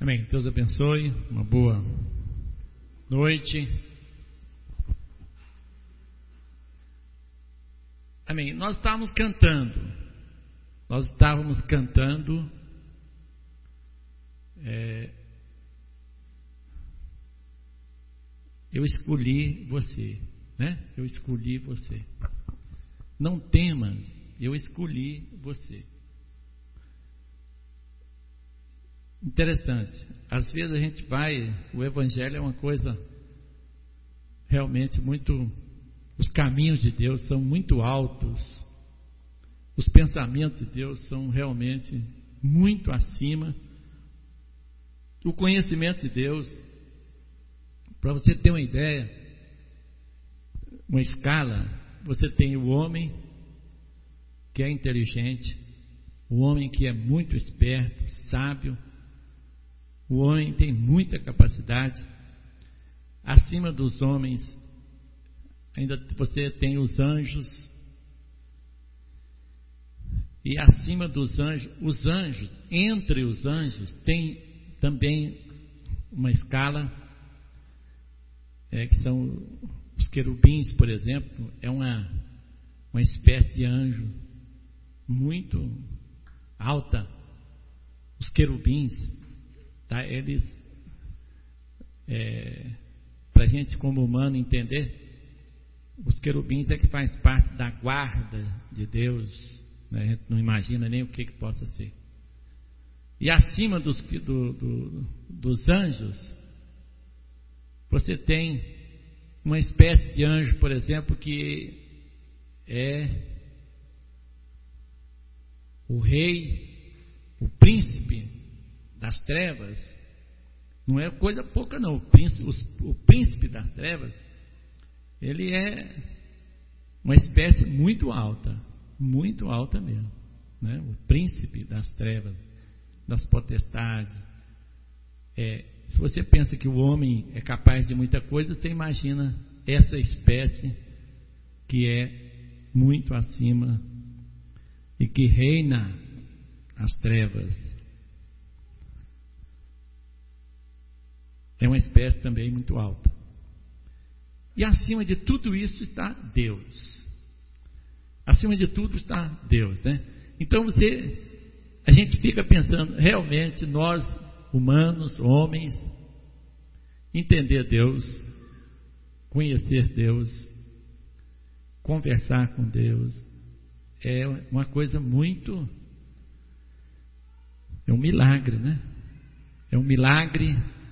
Amém. Deus abençoe. Uma boa noite. Amém. Nós estávamos cantando. Eu escolhi você, né? Eu escolhi você. Não temas, eu escolhi você. Interessante. Às vezes a gente o Evangelho é uma coisa realmente muito. Os caminhos de Deus são muito altos. Os pensamentos de Deus são realmente muito acima. O conhecimento de Deus, para você ter uma ideia, uma escala, você tem o homem que é inteligente, o homem que é muito esperto, sábio, o homem tem muita capacidade. Acima dos homens, ainda você tem os anjos, e acima dos anjos, entre os anjos, tem também uma escala, que são os querubins, por exemplo, é uma espécie de anjo muito alta. Os querubins, tá? Eles, para a gente como humano entender, os querubins é que faz parte da guarda de Deus, né? A gente não imagina nem o que possa ser. E acima dos anjos, você tem uma espécie de anjo, por exemplo, que é o rei, o príncipe das trevas. Não é coisa pouca não. O príncipe das trevas, ele é uma espécie muito alta mesmo, né? O príncipe das trevas, das potestades. Se você pensa que o homem é capaz de muita coisa, você imagina essa espécie que é muito acima e que reina as trevas. É uma espécie também muito alta. E acima de tudo isso está Deus. Acima de tudo está Deus, né? Então a gente fica pensando, realmente nós humanos, homens, entender Deus, conhecer Deus, conversar com Deus, é uma coisa muito, é um milagre, né? É um milagre.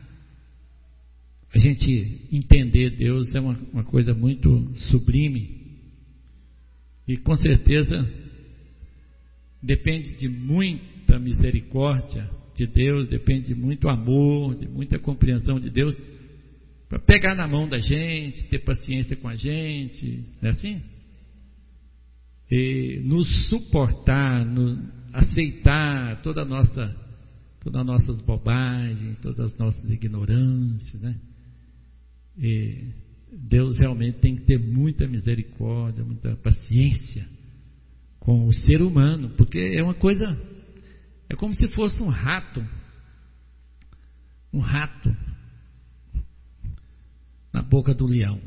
A gente entender Deus é uma coisa muito sublime, e com certeza depende de muita misericórdia de Deus, depende de muito amor, de muita compreensão de Deus, para pegar na mão da gente, ter paciência com a gente, não é assim? E nos suportar, aceitar todas as nossas bobagens, todas as nossas ignorâncias, né? E Deus realmente tem que ter muita misericórdia, muita paciência com o ser humano, porque é uma coisa, é como se fosse um rato na boca do leão.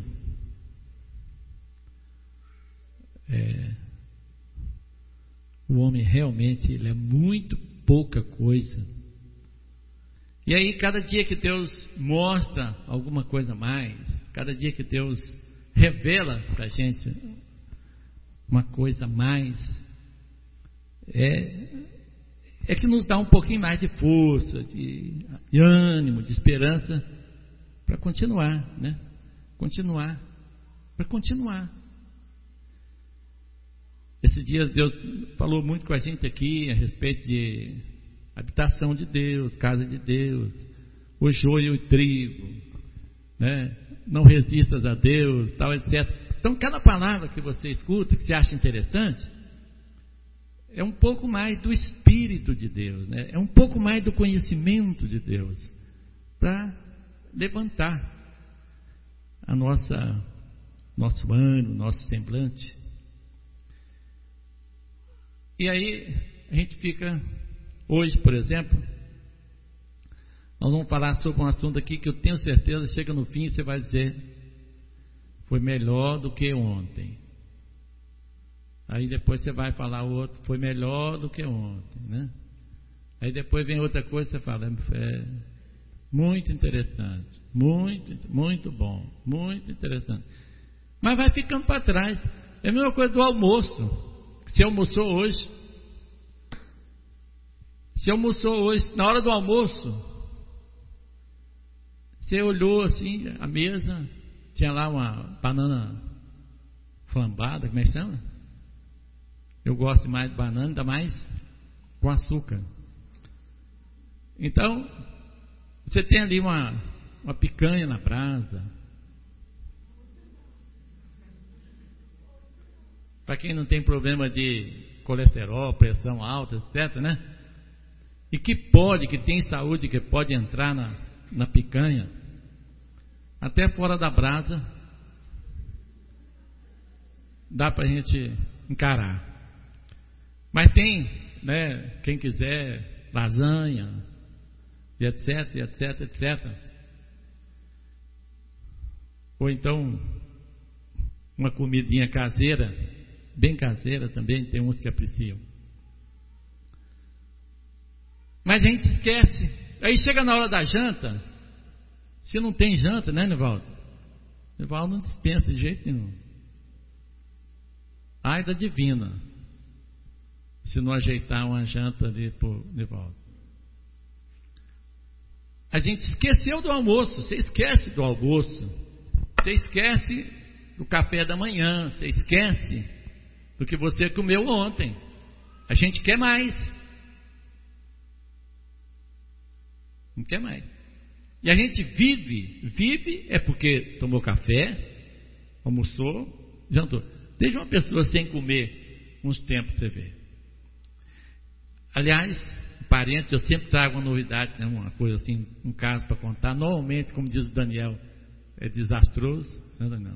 O homem realmente, ele é muito pouca coisa. E aí, cada dia que Deus mostra alguma coisa a mais, cada dia que Deus revela para a gente uma coisa a mais, é que nos dá um pouquinho mais de força, de ânimo, de esperança para continuar, né? Para continuar. Esses dias Deus falou muito com a gente aqui a respeito de habitação de Deus, casa de Deus, o joio e o trigo, né? Não resistas a Deus, tal, etc. Então, cada palavra que você escuta, que você acha interessante, é um pouco mais do Espírito de Deus, né? É um pouco mais do conhecimento de Deus, para levantar nosso ânimo, nosso semblante. E aí a gente fica, hoje, por exemplo, Nós vamos falar sobre um assunto aqui que eu tenho certeza, chega no fim e você vai dizer, foi melhor do que ontem. Aí depois você vai falar outro, foi melhor do que ontem, né? Aí depois vem outra coisa, você fala, muito interessante, muito bom, muito interessante. Mas vai ficando para trás. É a mesma coisa do almoço. Você almoçou hoje. Na hora do almoço, você olhou assim, a mesa, tinha lá uma banana flambada, como é que chama? Eu gosto mais de banana, ainda mais com açúcar. Então, você tem ali uma picanha na brasa. Para quem não tem problema de colesterol, pressão alta, etc., né? E que tem saúde, que pode entrar na picanha, até fora da brasa, dá para a gente encarar. Mas tem, né, quem quiser, lasanha, e etc. Ou então, uma comidinha caseira, bem caseira também, tem uns que apreciam. Mas a gente esquece. Aí chega na hora da janta, se não tem janta, né, Nivaldo? Nivaldo não dispensa de jeito nenhum. Ai da divina, se não ajeitar uma janta ali pro Nivaldo. A gente esqueceu do almoço. Você esquece do almoço, você esquece do café da manhã, você esquece do que você comeu ontem. A gente quer mais. Não quer mais. E a gente vive é porque tomou café, almoçou, jantou. Deixa uma pessoa sem comer uns tempos, você vê. Aliás, parentes, eu sempre trago uma novidade, né, uma coisa assim, um caso para contar. Normalmente, como diz o Daniel, é desastroso, né, Daniel?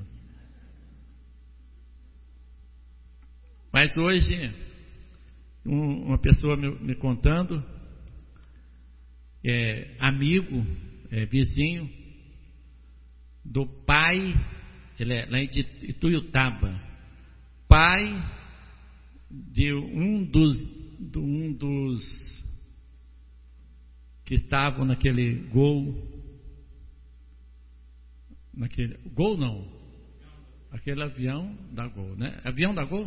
Mas hoje, uma pessoa me contando, amigo, vizinho do pai, ele é lá de Ituiutaba, pai de um dos que estavam naquele aquele avião da Gol, né? Avião da Gol?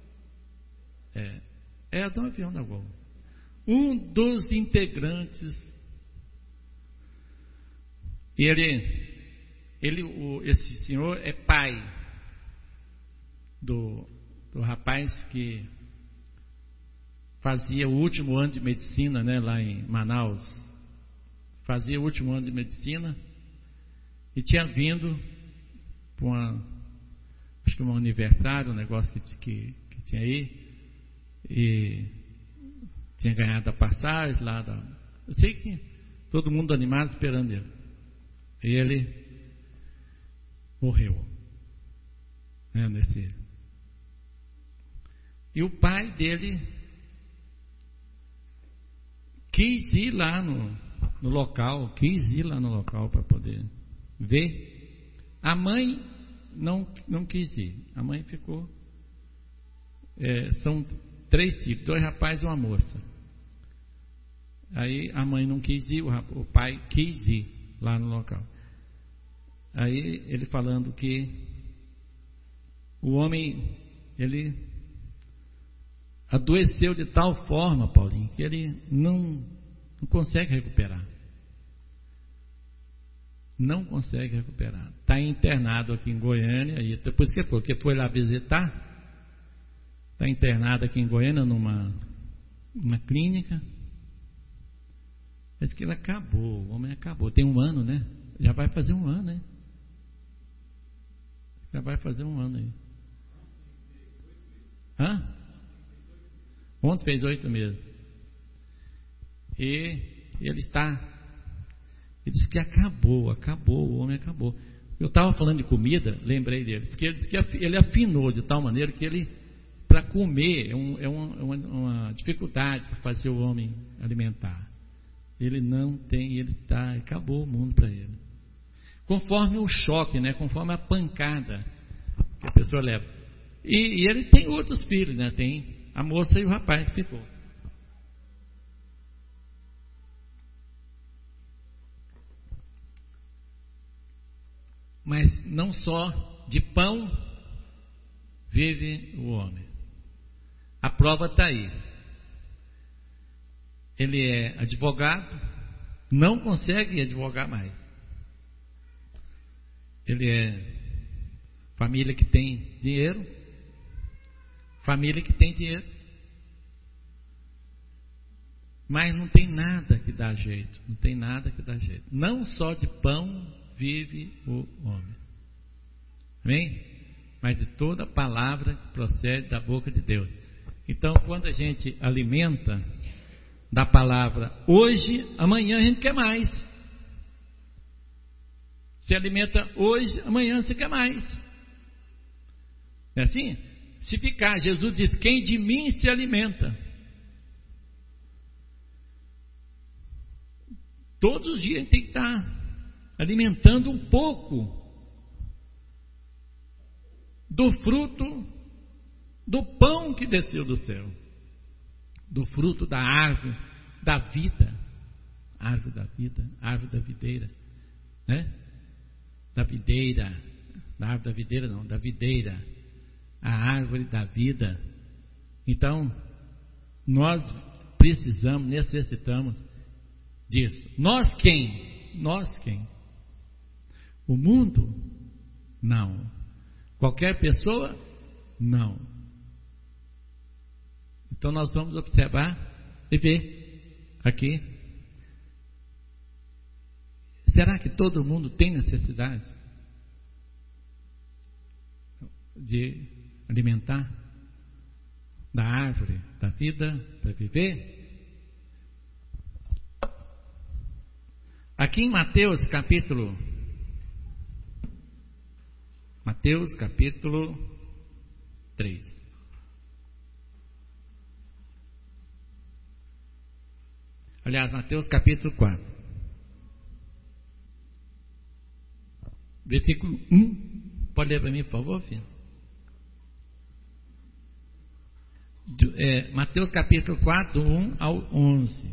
É do avião da Gol. Um dos integrantes, e esse senhor é pai do rapaz que fazia o último ano de medicina, né, lá em Manaus. Fazia o último ano de medicina e tinha vindo para acho que um aniversário, um negócio que tinha aí, e tinha ganhado a passagem lá eu sei que todo mundo animado esperando ele. E ele morreu, né, e o pai dele quis ir lá no local para poder ver. A mãe não quis ir. A mãe ficou. São 3 tipos, 2 rapazes e uma moça. Aí a mãe não quis ir, o pai quis ir lá no local. Aí ele falando que o homem, ele adoeceu de tal forma, Paulinho, que ele não consegue recuperar. Não consegue recuperar. Está internado aqui em Goiânia, e depois que foi lá visitar, está internado aqui em Goiânia numa clínica. Diz que ele acabou, o homem acabou. Tem 1 ano, né? Já vai fazer 1 ano, né? Já vai fazer 1 ano aí. Ontem fez 8 meses. E ele disse que acabou, o homem acabou. Eu estava falando de comida, lembrei dele. Ele disse que ele afinou de tal maneira que ele, para comer, é uma dificuldade para fazer o homem alimentar. Ele não tem, acabou o mundo para ele. Conforme o choque, né? Conforme a pancada que a pessoa leva. E ele tem outros filhos, né? Tem a moça e o rapaz que ficou. Mas não só de pão vive o homem. A prova está aí. Ele é advogado, não consegue advogar mais. Ele é família que tem dinheiro, mas não tem nada que dá jeito, Não só de pão vive o homem. Amém? Mas de toda palavra que procede da boca de Deus. Então, quando a gente alimenta da palavra hoje, amanhã a gente quer mais. Se alimenta hoje, amanhã você quer mais. Não é assim? Se ficar, Jesus diz: quem de mim se alimenta. Todos os dias a gente tem que estar alimentando um pouco do fruto do pão que desceu do céu, do fruto da árvore da vida, árvore da videira, né? Da videira, a árvore da vida. Então, nós necessitamos disso. Nós quem? O mundo? Não. Qualquer pessoa? Não. Então nós vamos observar e ver aqui. Será que todo mundo tem necessidade de alimentar da árvore da vida para viver? Aqui em Mateus capítulo 3. Aliás, Mateus capítulo 4. Versículo 1. Pode ler para mim, por favor, filho? Mateus capítulo 4, 1 ao 11.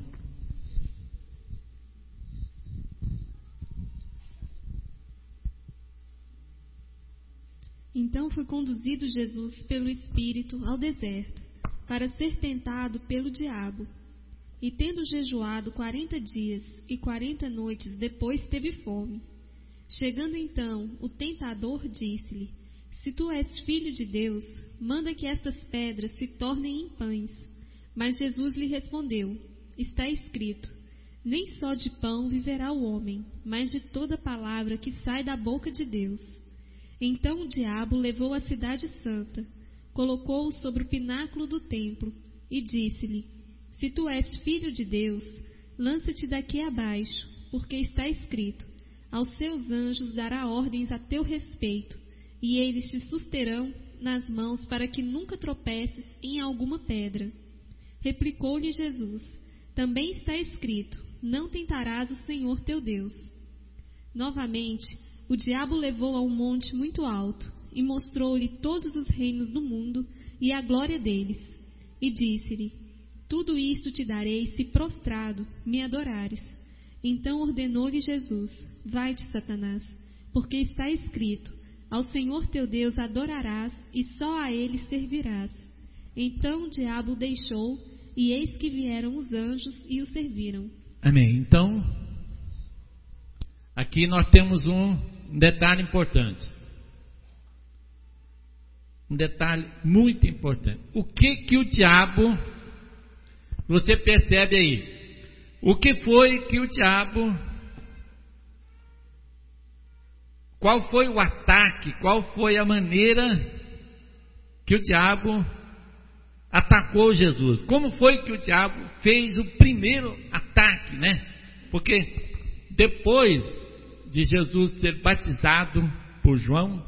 Então foi conduzido Jesus pelo Espírito ao deserto, para ser tentado pelo diabo. E tendo jejuado 40 dias e 40 noites, depois teve fome. Chegando então, o tentador disse-lhe: Se tu és filho de Deus, manda que estas pedras se tornem em pães. Mas Jesus lhe respondeu: Está escrito: Nem só de pão viverá o homem, mas de toda palavra que sai da boca de Deus. Então o diabo levou a cidade santa, colocou-o sobre o pináculo do templo e disse-lhe: Se tu és filho de Deus, lança-te daqui abaixo, porque está escrito: Aos seus anjos dará ordens a teu respeito, e eles te susterão nas mãos para que nunca tropeces em alguma pedra. Replicou-lhe Jesus: Também está escrito: Não tentarás o Senhor teu Deus. Novamente, o diabo levou a um monte muito alto e mostrou-lhe todos os reinos do mundo e a glória deles. E disse-lhe: Tudo isto te darei se prostrado me adorares. Então ordenou-lhe Jesus: Vai-te, Satanás, porque está escrito: Ao Senhor teu Deus adorarás e só a Ele servirás. Então o diabo o deixou, e eis que vieram os anjos e o serviram. Amém. Então, aqui nós temos um detalhe importante. Um detalhe muito importante. O que o diabo, você percebe aí? O que foi que o diabo, qual foi o ataque, qual foi a maneira que o diabo atacou Jesus? Como foi que o diabo fez o primeiro ataque, né? Porque depois de Jesus ser batizado por João,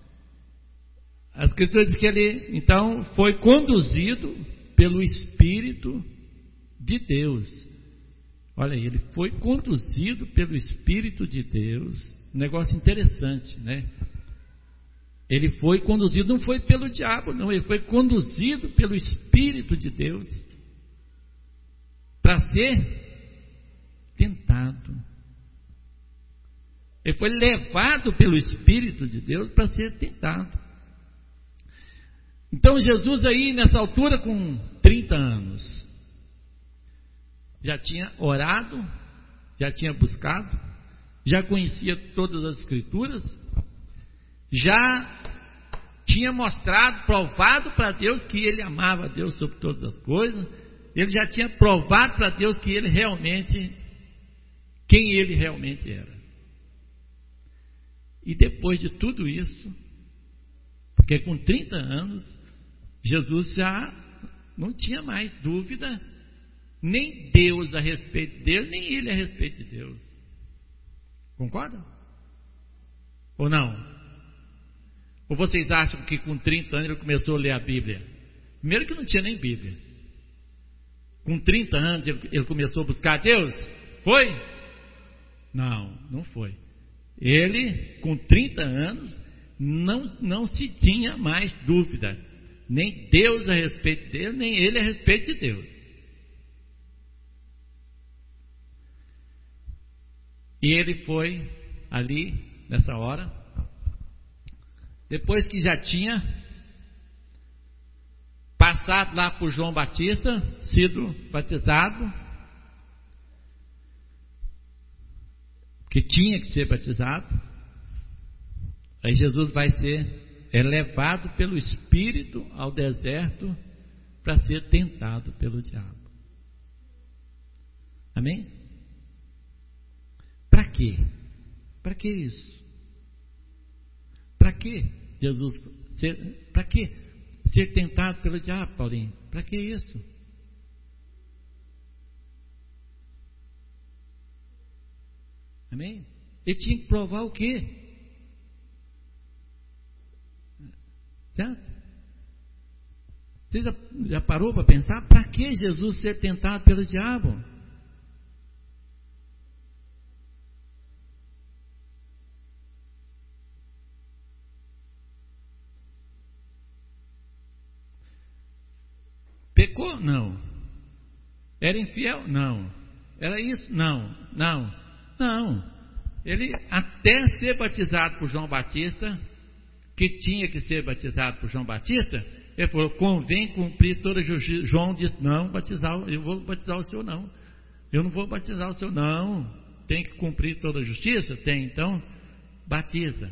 a Escritura diz que ele então foi conduzido pelo Espírito de Deus. Olha aí, ele foi conduzido pelo Espírito de Deus. Um negócio interessante, né? Ele foi conduzido, não foi pelo diabo, não. Ele foi conduzido pelo Espírito de Deus para ser tentado. Ele foi levado pelo Espírito de Deus para ser tentado. Então Jesus aí nessa altura com 30 anos, já tinha orado, já tinha buscado, já conhecia todas as Escrituras, já tinha mostrado, provado para Deus que ele amava a Deus sobre todas as coisas, ele já tinha provado para Deus que ele realmente, quem ele realmente era. E depois de tudo isso, porque com 30 anos, Jesus já não tinha mais dúvida, nem Deus a respeito dele, nem ele a respeito de Deus. Concorda? Ou não? Ou vocês acham que com 30 anos ele começou a ler a Bíblia? Primeiro que não tinha nem Bíblia. Com 30 anos ele começou a buscar Deus? Foi? Não, não foi. Ele, com 30 anos, não se tinha mais dúvida. Nem Deus a respeito dele, nem ele a respeito de Deus. E ele foi ali, nessa hora, depois que já tinha passado lá por João Batista, sido batizado, que tinha que ser batizado, aí Jesus vai ser levado pelo Espírito ao deserto para ser tentado pelo diabo. Amém? Para quê? Para que isso? Para que Jesus para que ser tentado pelo diabo, Paulinho? Para que isso? Amém? Ele tinha que provar o quê? Certo? Você já parou para pensar? Para que Jesus ser tentado pelo diabo? Pecou? Não. Era infiel? Não. Era isso? Não. Ele, até ser batizado por João Batista, que tinha que ser batizado por João Batista, ele falou: convém cumprir toda a justiça. João disse: não, eu vou batizar o senhor não. Eu não vou batizar o senhor não. Tem que cumprir toda a justiça? Tem, então batiza.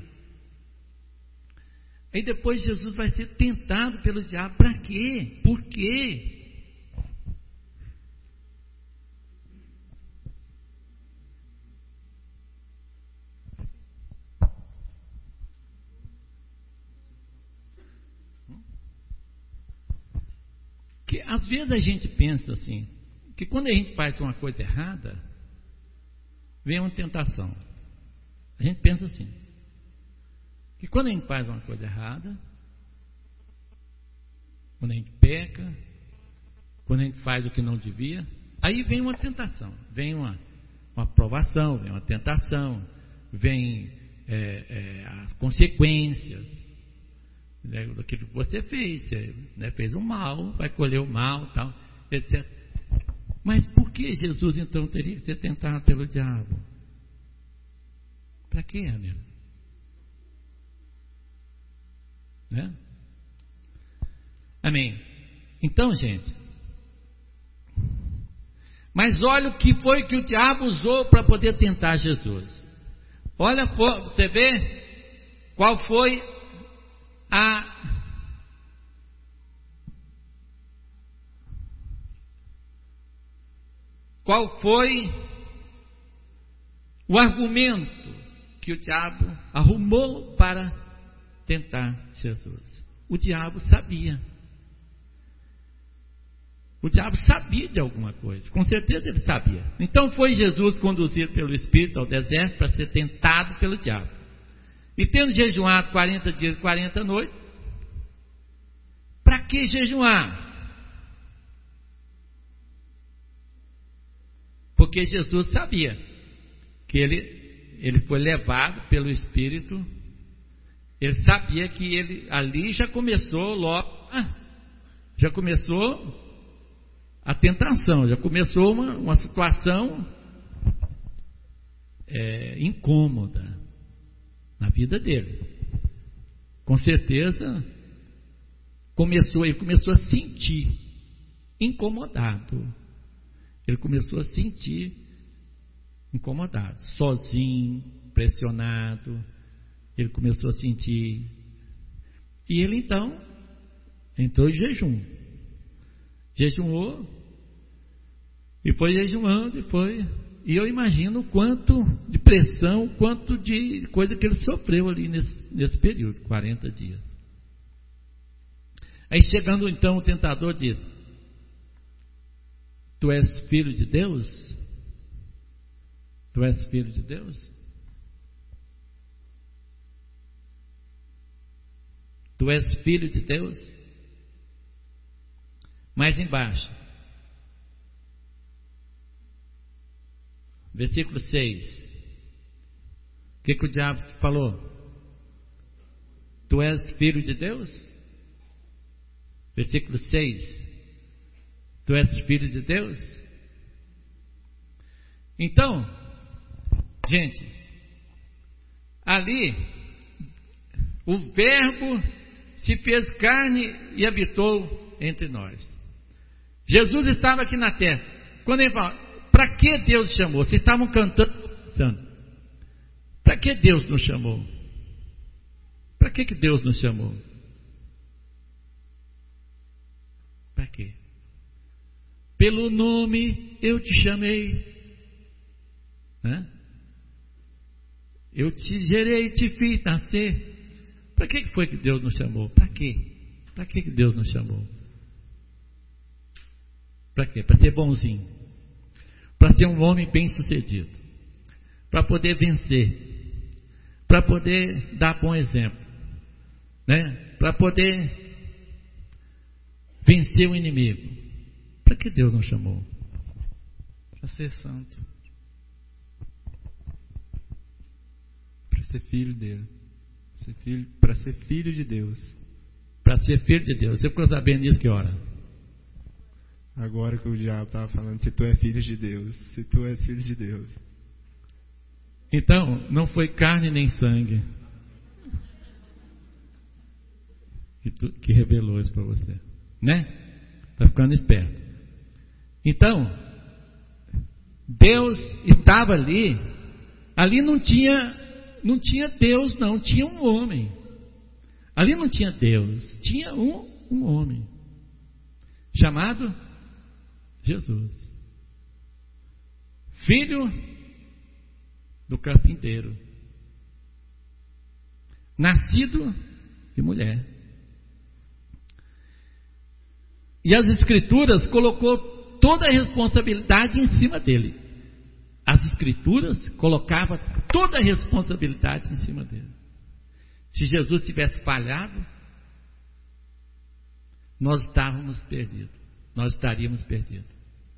Aí depois Jesus vai ser tentado pelo diabo. Para quê? Por quê? Que às vezes a gente pensa assim, que quando a gente faz uma coisa errada, vem uma tentação. A gente pensa assim, que quando a gente faz uma coisa errada, quando a gente peca, quando a gente faz o que não devia, aí vem uma tentação, vem uma provação, vem uma tentação, vem as consequências daquilo que você fez. Você fez o mal, vai colher o mal, tal, etc. Mas por que Jesus então teria que ser tentado pelo diabo? Para quê, amigo? Né? Amém. Então, gente, mas olha o que foi que o diabo usou para poder tentar Jesus. Olha, você vê qual foi o argumento que o diabo arrumou para tentar Jesus. O diabo sabia. O diabo sabia de alguma coisa, com certeza ele sabia. Então foi Jesus conduzido pelo Espírito ao deserto para ser tentado pelo diabo. E tendo jejuado 40 dias e 40 noites, para que jejuar? Porque Jesus sabia que ele foi levado pelo Espírito. Ele sabia que ele ali já começou a tentação, já começou uma situação incômoda na vida dele. Com certeza ele começou a sentir incomodado. Ele começou a sentir incomodado, sozinho, pressionado. Ele começou a sentir. E ele então entrou em jejum. Jejuou. E foi jejuando. E eu imagino o quanto de pressão, quanto de coisa que ele sofreu ali nesse período, 40 dias. Aí chegando então o tentador diz: Tu és filho de Deus? Tu és filho de Deus? Tu és filho de Deus? Mais embaixo, versículo 6. O que o diabo falou? Tu és filho de Deus? Versículo 6. Tu és filho de Deus? Então, gente, ali o Verbo se fez carne e habitou entre nós. Jesus estava aqui na terra. Quando ele fala, para que Deus chamou? Vocês estavam cantando, pensando, para que Deus nos chamou? Para que Deus nos chamou? Para quê? Pelo nome eu te chamei, né? Eu te gerei e te fiz nascer. Para que foi que Deus nos chamou? Para quê? Para que Deus nos chamou? Para quê? Para ser bonzinho, para ser um homem bem sucedido, para poder vencer, para poder dar bom exemplo, né? Para poder vencer o inimigo. Para que Deus nos chamou? Para ser santo, para ser filho dele, para ser filho de Deus. Para ser filho de Deus. Você ficou sabendo disso que hora? Agora que o diabo estava falando, se tu é filho de Deus, se tu és filho de Deus. Então, não foi carne nem sangue que revelou isso para você, né? Está ficando esperto. Então, Deus estava ali não tinha Deus, não, tinha um homem. Ali não tinha Deus, tinha um homem chamado Jesus, filho do carpinteiro, nascido de mulher. E as Escrituras colocou toda a responsabilidade em cima dele. As Escrituras colocavam toda a responsabilidade em cima dele. Se Jesus tivesse falhado, nós estaríamos perdidos.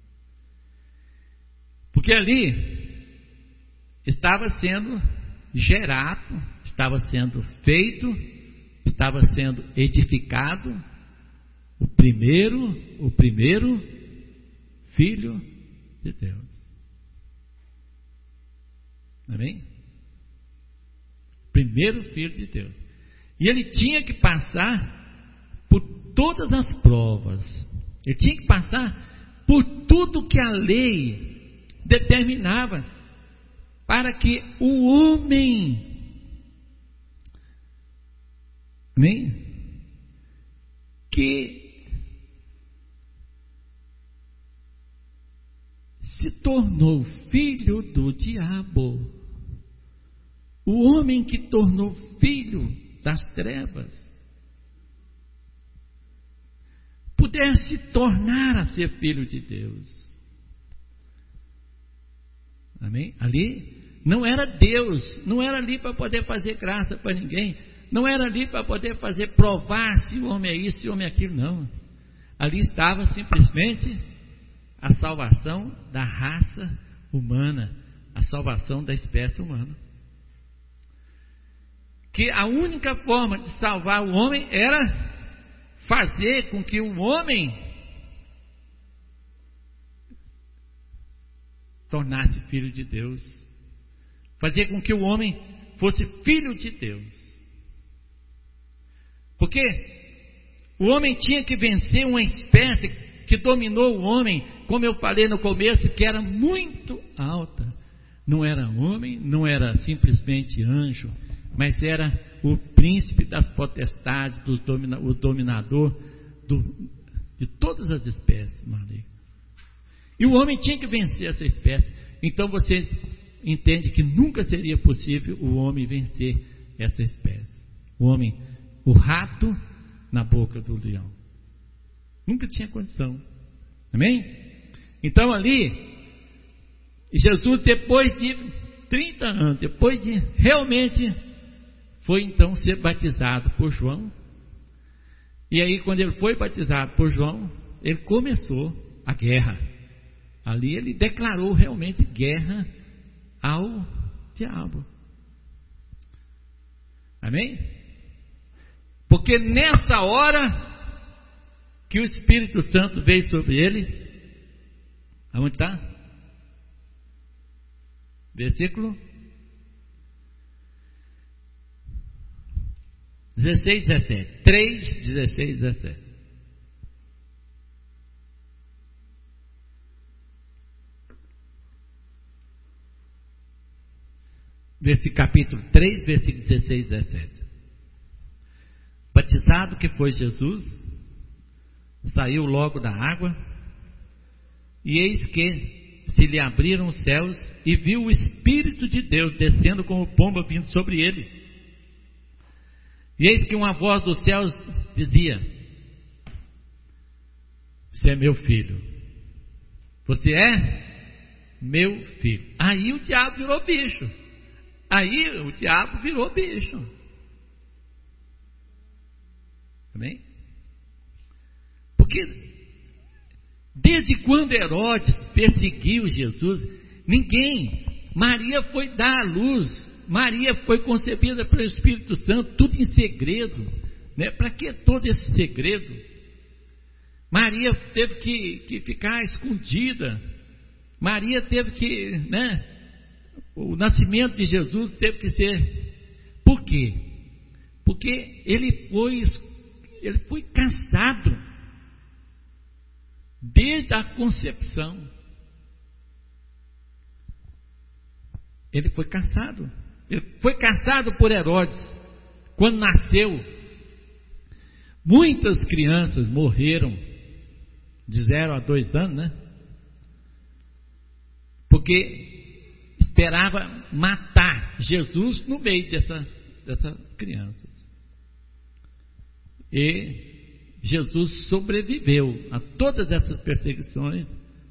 Porque ali estava sendo gerado, estava sendo feito, estava sendo edificado o primeiro filho de Deus. Amém? Primeiro filho de Deus. E ele tinha que passar por todas as provas. Ele tinha que passar por tudo que a lei determinava para que o homem, amém? Que se tornou filho do diabo, o homem que tornou filho das trevas, pudesse tornar a ser filho de Deus. Amém? Ali não era Deus, não era ali para poder fazer graça para ninguém, não era ali para poder provar se o homem é isso, se o homem é aquilo, não. Ali estava simplesmente a salvação da raça humana, a salvação da espécie humana. Que a única forma de salvar o homem era fazer com que o homem tornasse filho de Deus, fazer com que o homem fosse filho de Deus. Porque o homem tinha que vencer uma espécie que dominou o homem, como eu falei no começo, que era muito alta. Não era homem, não era simplesmente anjo, mas era o príncipe das potestades, o dominador de todas as espécies malignas. E o homem tinha que vencer essa espécie. Então vocês entendem que nunca seria possível o homem vencer essa espécie. O rato na boca do leão. Nunca tinha condição. Amém? Então ali, Jesus, depois de 30 anos, depois de realmente, foi então ser batizado por João. E aí, quando ele foi batizado por João, ele começou a guerra. Ali ele declarou realmente guerra ao diabo. Amém? Porque nessa hora que o Espírito Santo veio sobre ele, aonde está? Versículo 16, 17. 3, 16, 17. Capítulo 3, versículo 16, 17. Batizado que foi Jesus, saiu logo da água, e eis que se lhe abriram os céus, e viu o Espírito de Deus descendo como pomba vindo sobre ele. E eis que uma voz dos céus dizia: você é meu filho, você é meu filho. Aí o diabo virou bicho. Amém? Porque desde quando Herodes perseguiu Jesus, Maria foi dar à luz, Maria foi concebida pelo Espírito Santo, tudo em segredo, né? Para que todo esse segredo? Maria teve que ficar escondida, Maria teve que, né? O nascimento de Jesus teve que ser. Por quê? Porque ele foi caçado desde a concepção. Ele foi caçado. Ele foi caçado por Herodes. Quando nasceu, muitas crianças morreram de 0 a 2 anos, né? Porque esperava matar Jesus no meio dessas crianças. E Jesus sobreviveu a todas essas perseguições.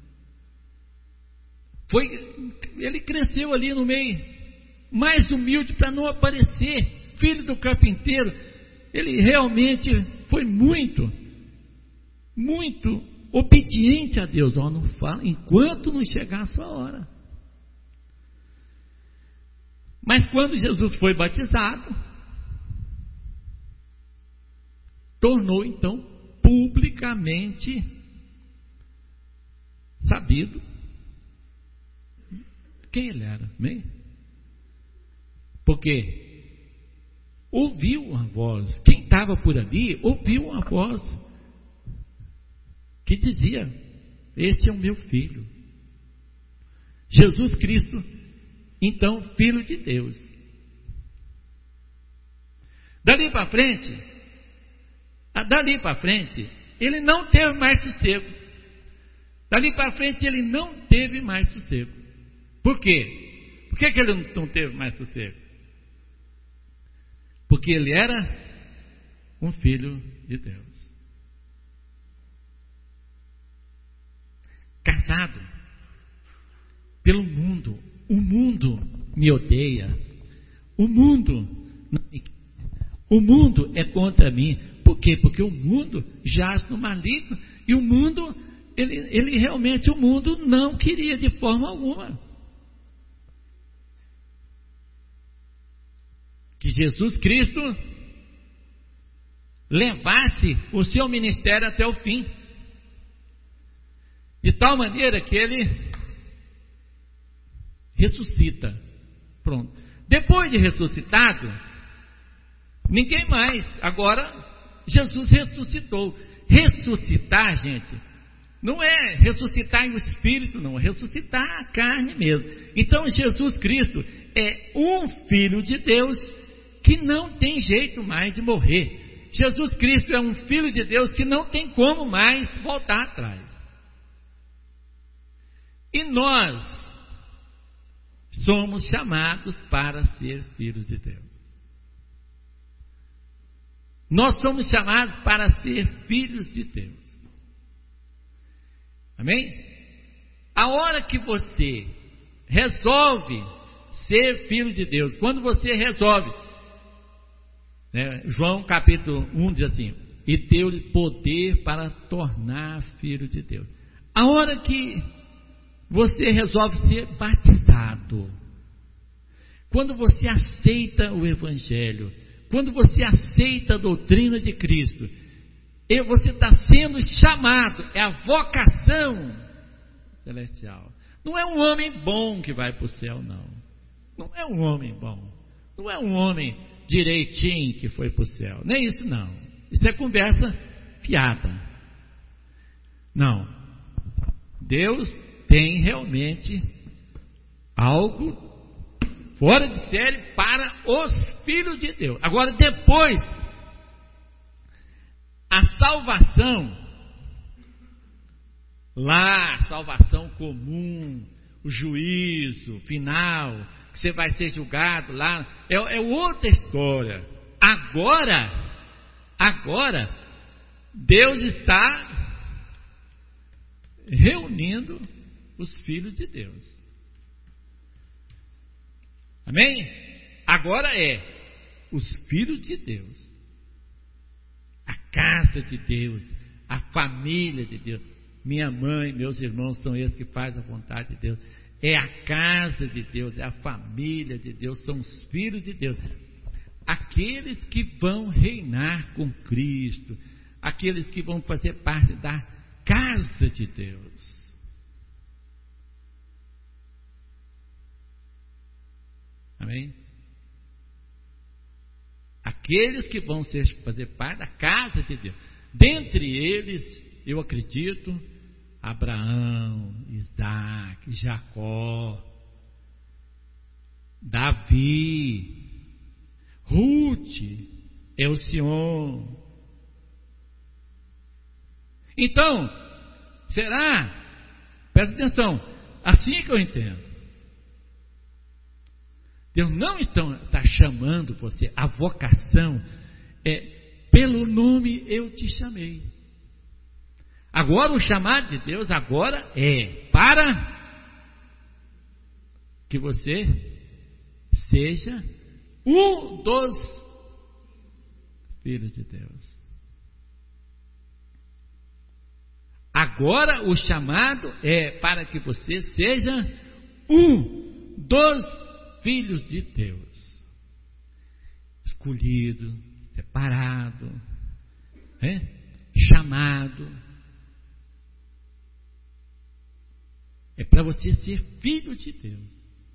Ele cresceu ali no meio mais humilde para não aparecer, filho do carpinteiro. Ele realmente foi muito obediente a Deus. Não fala enquanto não chegar a sua hora. Mas quando Jesus foi batizado, tornou então publicamente sabido quem ele era, amém? Porque ouviu uma voz, quem estava por ali ouviu uma voz que dizia: este é o meu filho. Jesus Cristo, então, filho de Deus. Dali para frente, ele não teve mais sossego. Dali para frente, ele não teve mais sossego. Por quê? Por que ele não teve mais sossego? Porque ele era um filho de Deus. Casado pelo mundo. O mundo me odeia. O mundo é contra mim. Por quê? Porque o mundo jaz no maligno. E o mundo, ele realmente, o mundo não queria de forma alguma. Jesus Cristo levasse o seu ministério até o fim, de tal maneira que ele ressuscita. Pronto. Depois de ressuscitado, ninguém mais. Agora, Jesus ressuscitou. Ressuscitar, gente, não é ressuscitar em espírito, não, é ressuscitar a carne mesmo. Então, Jesus Cristo é um Filho de Deus que não tem jeito mais de morrer. Jesus Cristo é um Filho de Deus que não tem como mais voltar atrás. E nós somos chamados para ser filhos de Deus. Nós somos chamados para ser filhos de Deus. Amém? A hora que você resolve ser filho de Deus, quando você resolve, João capítulo 1 diz assim: e deu-lhe poder para tornar filho de Deus. A hora que você resolve ser batizado, quando você aceita o Evangelho, quando você aceita a doutrina de Cristo, você está sendo chamado, é a vocação celestial. Não é um homem bom que vai para o céu, não. Não é um homem bom. Não é um homem direitinho que foi para o céu. Nem isso, não. Isso é conversa fiada. Não. Deus tem realmente algo fora de série para os filhos de Deus. Agora, depois, a salvação, lá, a salvação comum, o juízo final, que você vai ser julgado lá, é outra história. Agora, Deus está reunindo os filhos de Deus. Amém? Agora os filhos de Deus, a casa de Deus, a família de Deus. Minha mãe, meus irmãos são esses que fazem a vontade de Deus. É a casa de Deus, é a família de Deus, são os filhos de Deus. Aqueles que vão reinar com Cristo, aqueles que vão fazer parte da casa de Deus. Amém? Aqueles que vão fazer parte da casa de Deus. Dentre eles, eu acredito, Abraão, Isaac, Jacó, Davi, Ruth, Elcion. Então, será? Presta atenção, assim que eu entendo. Deus não está chamando você, a vocação é pelo nome eu te chamei. Agora o chamado de Deus agora é para que você seja um dos filhos de Deus. Agora o chamado é para que você seja um dos filhos de Deus, escolhido, separado, chamado. É para você ser filho de Deus.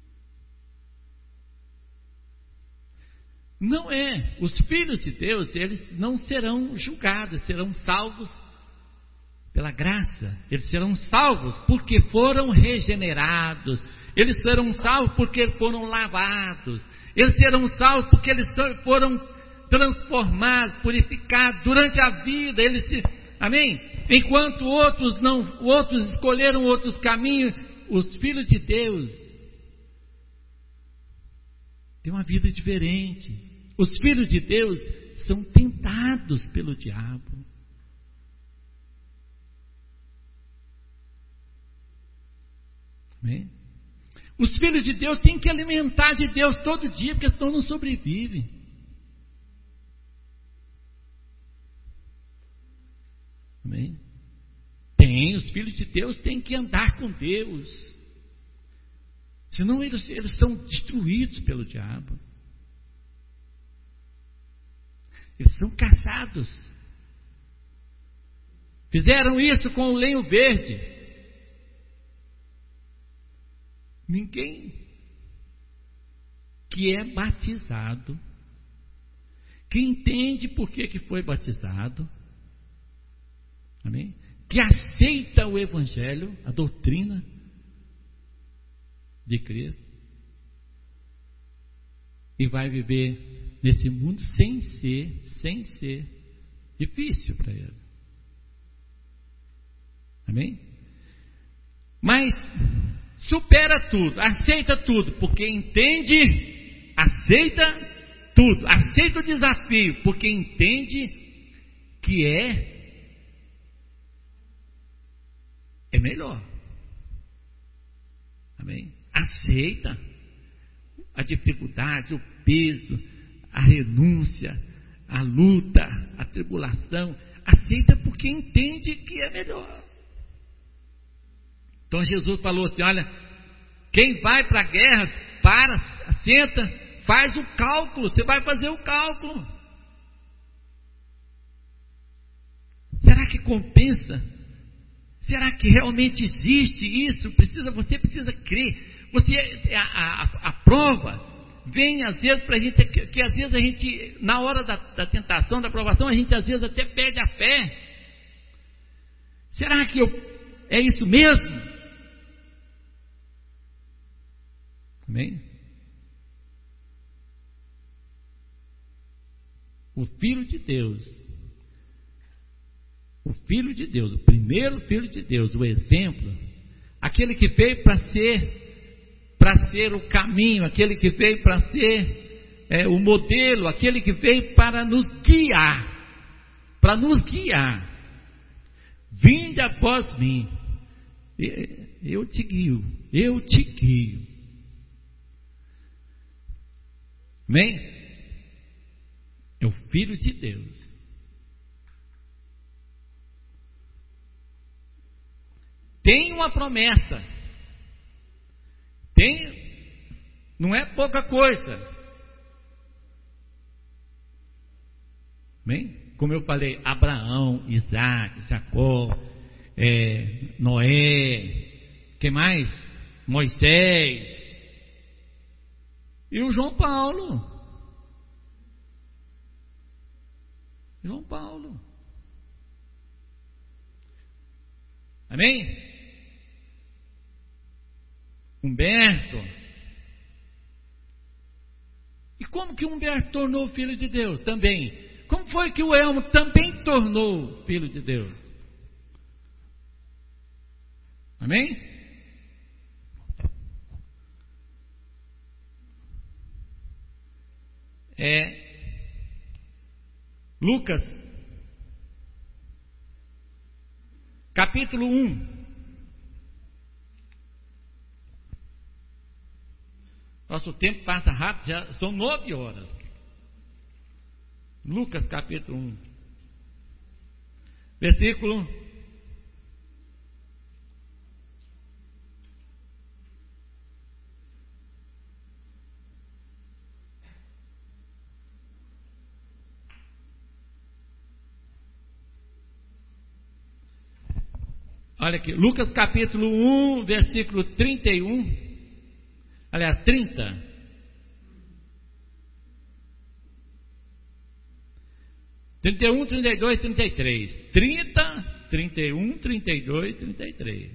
Não é, os filhos de Deus, eles não serão julgados, serão salvos pela graça. Eles serão salvos porque foram regenerados. Eles serão salvos porque foram lavados. Eles serão salvos porque eles foram transformados, purificados durante a vida. Amém? Enquanto outros escolheram outros caminhos, os filhos de Deus têm uma vida diferente. Os filhos de Deus são tentados pelo diabo. Amém? Os filhos de Deus têm que alimentar de Deus todo dia, porque senão não sobrevivem. Amém? Os filhos de Deus têm que andar com Deus. Senão eles são destruídos pelo diabo. Eles são caçados. Fizeram isso com o lenho verde. Ninguém que é batizado, que entende por que foi batizado, amém? Que aceita o Evangelho, a doutrina de Cristo, e vai viver nesse mundo sem ser difícil para ele. Amém? Mas supera tudo, aceita tudo, porque entende, aceita tudo, aceita o desafio, porque entende que é melhor. Amém? Aceita a dificuldade, o peso, a renúncia, a luta, a tribulação, aceita porque entende que é melhor. Então Jesus falou assim: olha, quem vai para a guerra, senta, faz o cálculo, você vai fazer o cálculo. Será que compensa? Será que realmente existe isso? Você precisa crer. A prova vem às vezes para a gente, que às vezes a gente, na hora da tentação, da provação, a gente às vezes até perde a fé. Será que é isso mesmo? Amém? O Filho de Deus, o primeiro Filho de Deus, o exemplo, aquele que veio para ser o caminho, aquele que veio para ser o modelo, aquele que veio para nos guiar, Vinde após mim, eu te guio. Amém? É o Filho de Deus. Tem uma promessa. Não é pouca coisa. Amém? Como eu falei, Abraão, Isaac, Jacó, Noé, quem mais? Moisés. E o João Paulo. Amém? Humberto. E como que Humberto tornou filho de Deus também? Como foi que o Elmo também tornou filho de Deus? Amém? Lucas, capítulo 1. Nosso tempo passa rápido, já são 9 horas. Lucas, capítulo 1. Versículo 1. Olha aqui, Lucas capítulo 1, versículo 31. Aliás, 30. 31, 32, 33. 30, 31, 32, 33.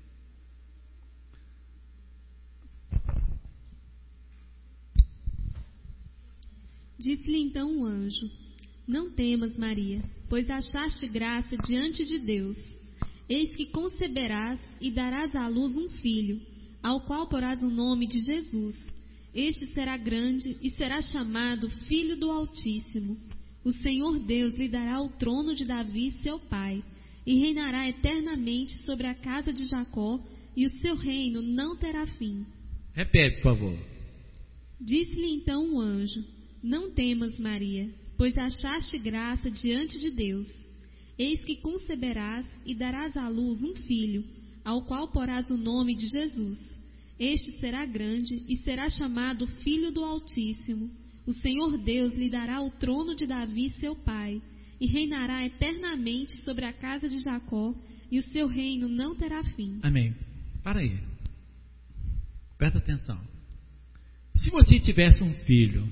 Disse-lhe então um anjo: Não temas, Maria, pois achaste graça diante de Deus. Eis que conceberás e darás à luz um filho, ao qual porás o nome de Jesus. Este será grande e será chamado Filho do Altíssimo. O Senhor Deus lhe dará o trono de Davi, seu pai, e reinará eternamente sobre a casa de Jacó, e o seu reino não terá fim. Repete, por favor. Disse-lhe então o anjo: Não temas, Maria, pois achaste graça diante de Deus. Eis que conceberás e darás à luz um filho, ao qual porás o nome de Jesus. Este será grande e será chamado Filho do Altíssimo. o Senhor Deus lhe dará o trono de Davi, seu pai, e reinará eternamente sobre a casa de Jacó, e o seu reino não terá fim. Amém. Para aí. Presta atenção. Se você tivesse um filho,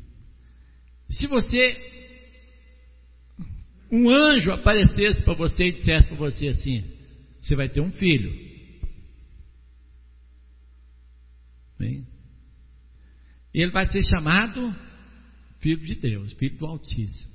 um anjo aparecesse para você e dissesse para você assim: você vai ter um filho. Bem, ele vai ser chamado Filho de Deus, Filho do Altíssimo.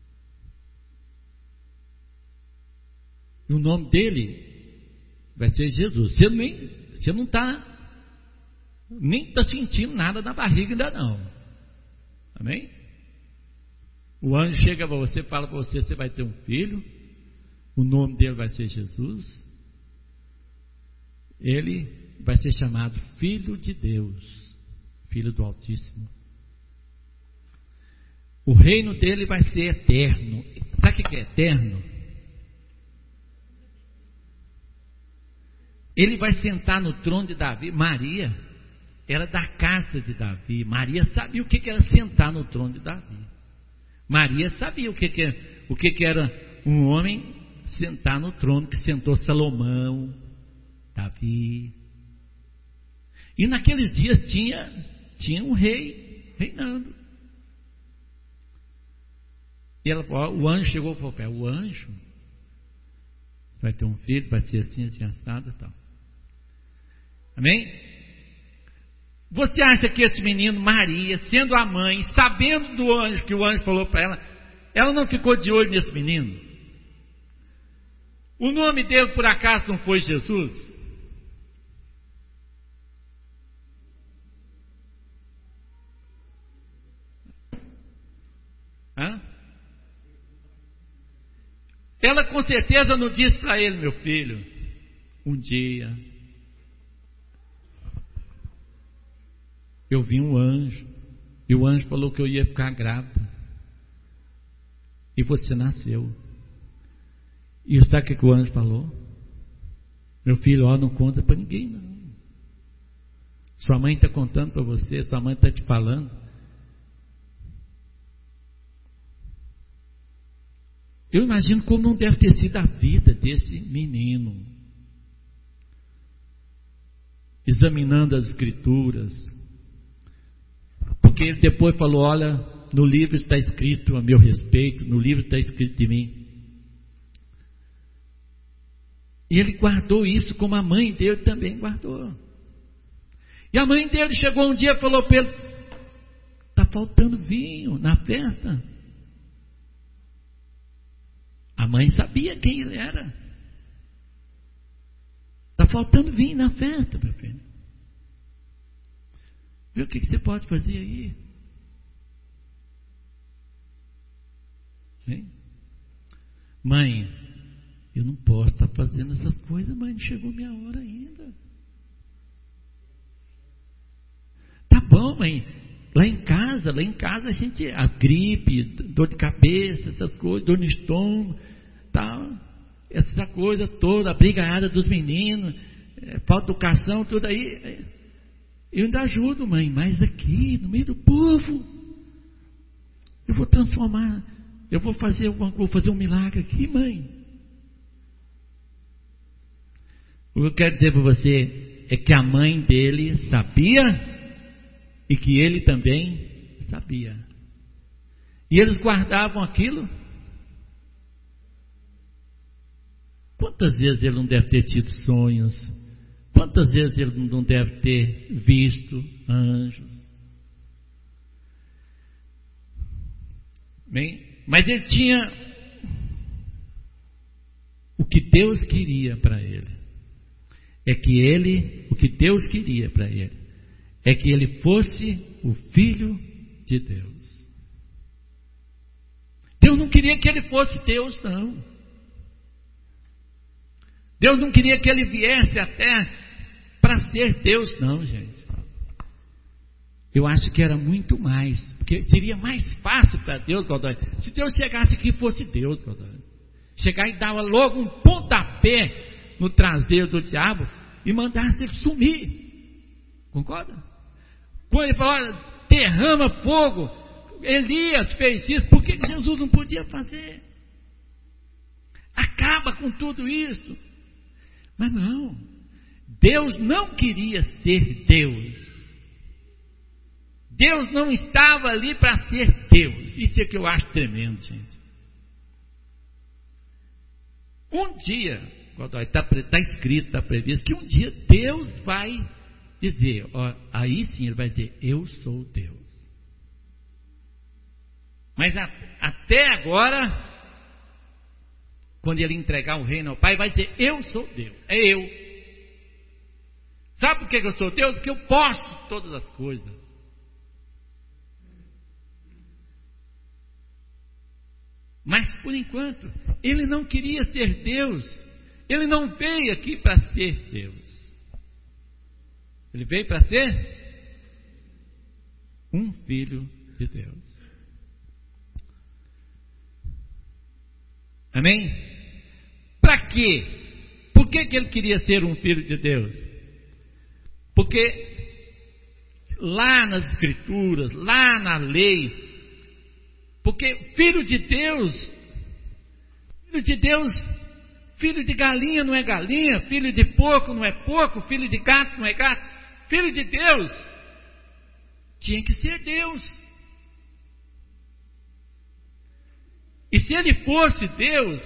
E o nome dele vai ser Jesus. Você não está nem está sentindo nada na barriga ainda não. Amém? O anjo chega para você, fala para você: você vai ter um filho, o nome dele vai ser Jesus. Ele vai ser chamado Filho de Deus, Filho do Altíssimo. O reino dele vai ser eterno. Sabe o que é eterno? Ele vai sentar no trono de Davi. Maria era da casa de Davi. Maria sabia o que era sentar no trono de Davi. Maria sabia o que era um homem sentar no trono que sentou Salomão, Davi. E naqueles dias tinha um rei reinando. E o anjo chegou e falou: o anjo vai ter um filho, vai ser assim, assado e tal. Amém? Você acha que esse menino, Maria, sendo a mãe, sabendo do anjo, que o anjo falou para ela não ficou de olho nesse menino? O nome dele, por acaso, não foi Jesus? Hã? Ela com certeza não disse para ele: meu filho, um dia eu vi um anjo, e o anjo falou que eu ia ficar grávida, e você nasceu. E sabe o que o anjo falou? Meu filho, não conta para ninguém não. Sua mãe está contando para você, sua mãe está te falando. Eu imagino como não deve ter sido a vida desse menino, examinando as escrituras, porque ele depois falou: olha, no livro está escrito a meu respeito, no livro está escrito de mim. E ele guardou isso como a mãe dele também guardou. E a mãe dele chegou um dia e falou para ele: está faltando vinho na festa. A mãe sabia quem ele era. Está faltando vinho na festa, meu filho. Viu o que você pode fazer aí? Hein? Mãe, eu não posso estar fazendo essas coisas, mãe, não chegou minha hora ainda. Tá bom, mãe. Lá em casa a gripe, dor de cabeça, essas coisas, dor no estômago, tal, essa coisa toda, a brigada dos meninos, falta de educação, tudo aí, eu ainda ajudo, mãe, mas aqui, no meio do povo, eu vou transformar, vou fazer um milagre aqui, mãe. O que eu quero dizer para você é que a mãe dele sabia, e que ele também sabia. E eles guardavam aquilo. Quantas vezes ele não deve ter tido sonhos? Quantas vezes ele não deve ter visto anjos? Bem, mas ele tinha o que Deus queria para ele. O que Deus queria para ele é que ele fosse o Filho de Deus. Deus não queria que ele fosse Deus, não. Deus não queria que ele viesse à terra para ser Deus, não, gente. Eu acho que era muito mais, porque seria mais fácil para Deus, Godoy, se Deus chegasse aqui e fosse Deus, Godoy. Chegar e dar logo um pontapé no traseiro do diabo e mandasse ele sumir. Concorda? Quando ele falou: olha, derrama fogo, Elias fez isso, por que Jesus não podia fazer? Acaba com tudo isso. Mas não, Deus não queria ser Deus. Deus não estava ali para ser Deus. Isso é que eu acho tremendo, gente. Um dia, está escrito, está previsto, que um dia Deus vai dizer, ó, aí sim ele vai dizer, eu sou Deus. Mas até agora, quando ele entregar o reino ao Pai, vai dizer, eu sou Deus, é eu. Sabe por que eu sou Deus? Porque eu posso todas as coisas. Mas por enquanto, ele não queria ser Deus. Ele não veio aqui para ser Deus. Ele veio para ser um filho de Deus. Amém? Para quê? Por que ele queria ser um filho de Deus? Porque lá nas Escrituras, lá na lei, porque filho de Deus, filho de galinha não é galinha, filho de porco não é porco, filho de gato não é gato, filho de Deus tinha que ser Deus. E se ele fosse Deus,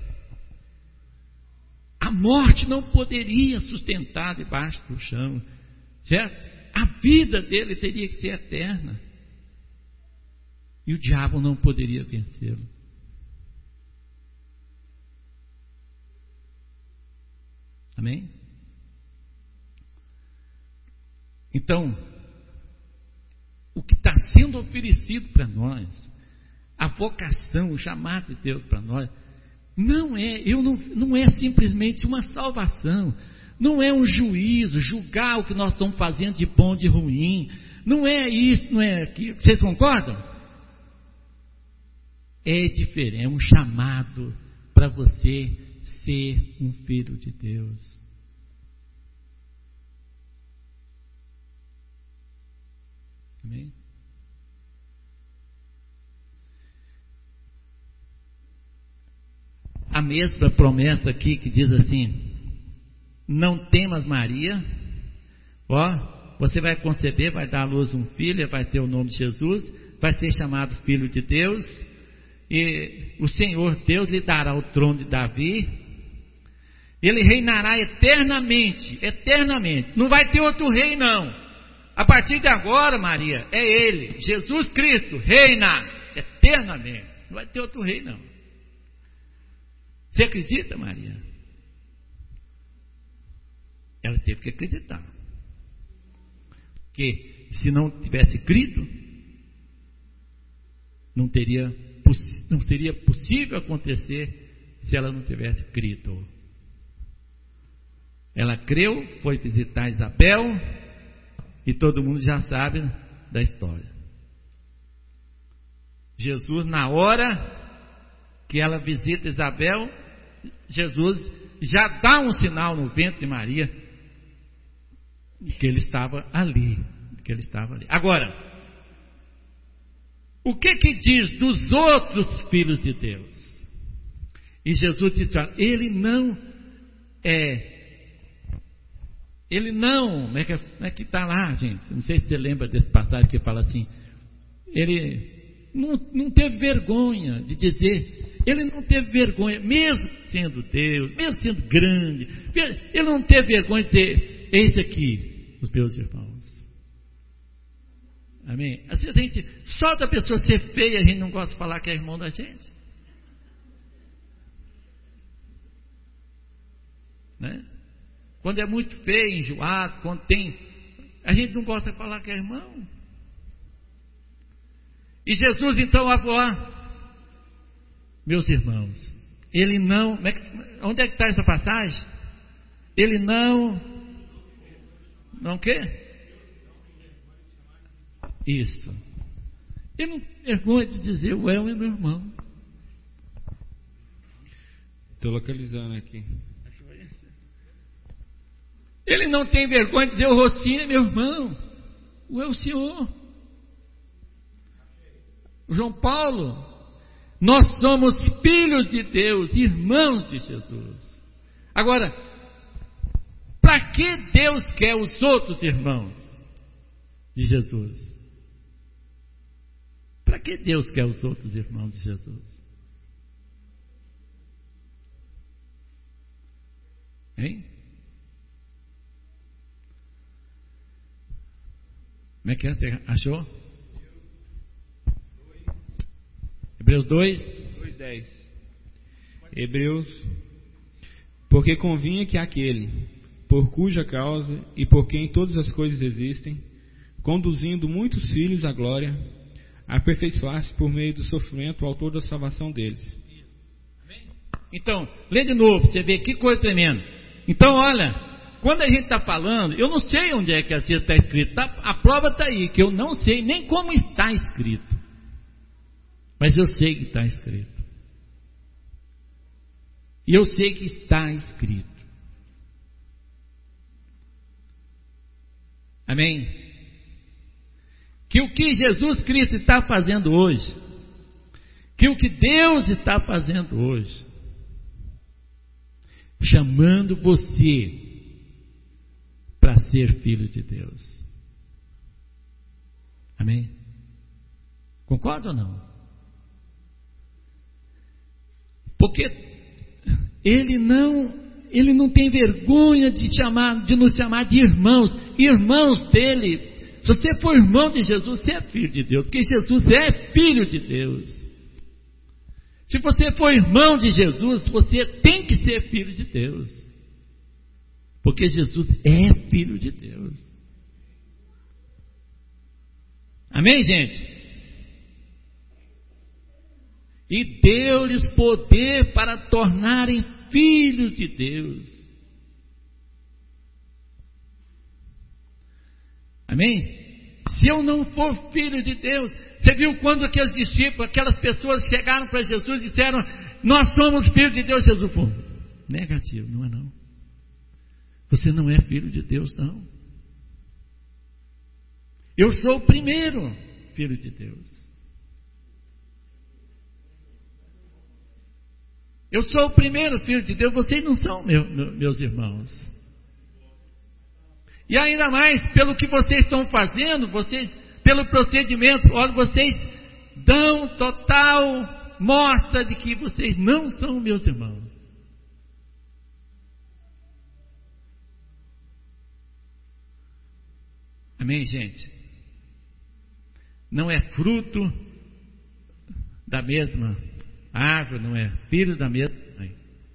a morte não poderia sustentar debaixo do chão, certo? A vida dele teria que ser eterna. E o diabo não poderia vencê-lo. Amém? Então, o que está sendo oferecido para nós, a vocação, o chamado de Deus para nós, não é simplesmente uma salvação, não é um juízo, julgar o que nós estamos fazendo de bom, de ruim, não é isso, não é aquilo. Vocês concordam? É diferente, é um chamado para você ser um filho de Deus. Amém? A mesma promessa aqui que diz assim: não temas, Maria, ó, você vai conceber, vai dar à luz um filho, vai ter o nome de Jesus, vai ser chamado Filho de Deus, e o Senhor Deus lhe dará o trono de Davi, ele reinará eternamente, não vai ter outro rei não, a partir de agora, Maria, é ele, Jesus Cristo, reina eternamente, não vai ter outro rei não. Você acredita, Maria? Ela teve que acreditar. Porque se não tivesse crido, não seria possível acontecer se ela não tivesse crido. Ela creu, foi visitar Isabel, e todo mundo já sabe da história. Jesus, na hora que ela visita Isabel, Jesus já dá um sinal no ventre de Maria de que ele estava ali, Agora, o que diz dos outros filhos de Deus? E Jesus diz: ele não, como é que está lá, gente? Não sei se você lembra desse passagem que fala assim, ele não teve vergonha de dizer, ele não teve vergonha, mesmo sendo Deus, mesmo sendo grande, ele não teve vergonha de dizer: eis aqui os meus irmãos. Amém? Assim, a gente, só da pessoa ser feia, a gente não gosta de falar que é irmão da gente, né? Quando é muito feio, enjoado, quando a gente não gosta de falar que é irmão. E Jesus então agora, meus irmãos, ele não, onde é que está essa passagem? Ele não o quê? Isso. Ele não tem vergonha de dizer: o El é meu irmão. Estou localizando aqui. Ele não tem vergonha de dizer: o Rocinho é meu irmão, o El é o senhor. João Paulo, nós somos filhos de Deus, irmãos de Jesus. Agora, para que Deus quer os outros irmãos de Jesus? Para que Deus quer os outros irmãos de Jesus? Hein? Como é que é? Você achou? Hebreus 2:10. Hebreus, porque convinha que aquele, por cuja causa e por quem todas as coisas existem, conduzindo muitos filhos à glória, aperfeiçoasse por meio do sofrimento o autor da salvação deles. Então, lê de novo, você vê que coisa tremenda. Então, olha, quando a gente está falando, eu não sei onde é que às vezes está escrito, a prova está aí, que eu não sei nem como está escrito, mas eu sei que está escrito, e eu sei que está escrito, amém? Que o que Jesus Cristo está fazendo hoje, que o que Deus está fazendo hoje, chamando você para ser filho de Deus. Amém? Concorda ou não? Porque ele não tem vergonha de nos chamar de irmãos dele. Se você for irmão de Jesus, você é filho de Deus, porque Jesus é filho de Deus. Se você for irmão de Jesus, você tem que ser filho de Deus, porque Jesus é filho de Deus. Amém, gente? E deu-lhes poder para tornarem filhos de Deus. Amém? Se eu não for filho de Deus, você viu quando aqueles discípulos, aquelas pessoas chegaram para Jesus e disseram: nós somos filhos de Deus. Jesus falou: negativo, não é não. Você não é filho de Deus, não. Eu sou o primeiro filho de Deus. Eu sou o primeiro filho de Deus, vocês não são meus irmãos. E ainda mais, pelo que vocês estão fazendo, pelo procedimento, olha, vocês dão total mostra de que vocês não são meus irmãos. Amém, gente? Não é fruto da mesma árvore, não é filho da mesma mãe.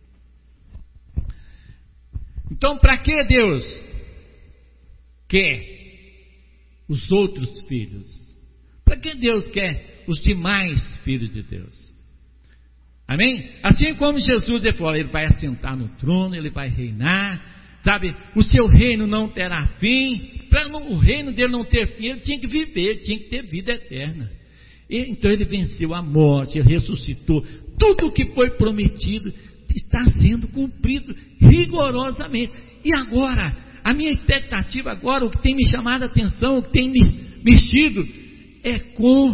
Então, para que Deus quer os outros filhos? Para que Deus quer os demais filhos de Deus? Amém? Assim como Jesus, ele falou, ele vai assentar no trono, ele vai reinar, sabe? O seu reino não terá fim. Para o reino dele não ter fim, ele tinha que viver, tinha que ter vida eterna. Então ele venceu a morte, ressuscitou. Tudo o que foi prometido está sendo cumprido rigorosamente. E agora, a minha expectativa agora, o que tem me chamado a atenção, o que tem me mexido, é com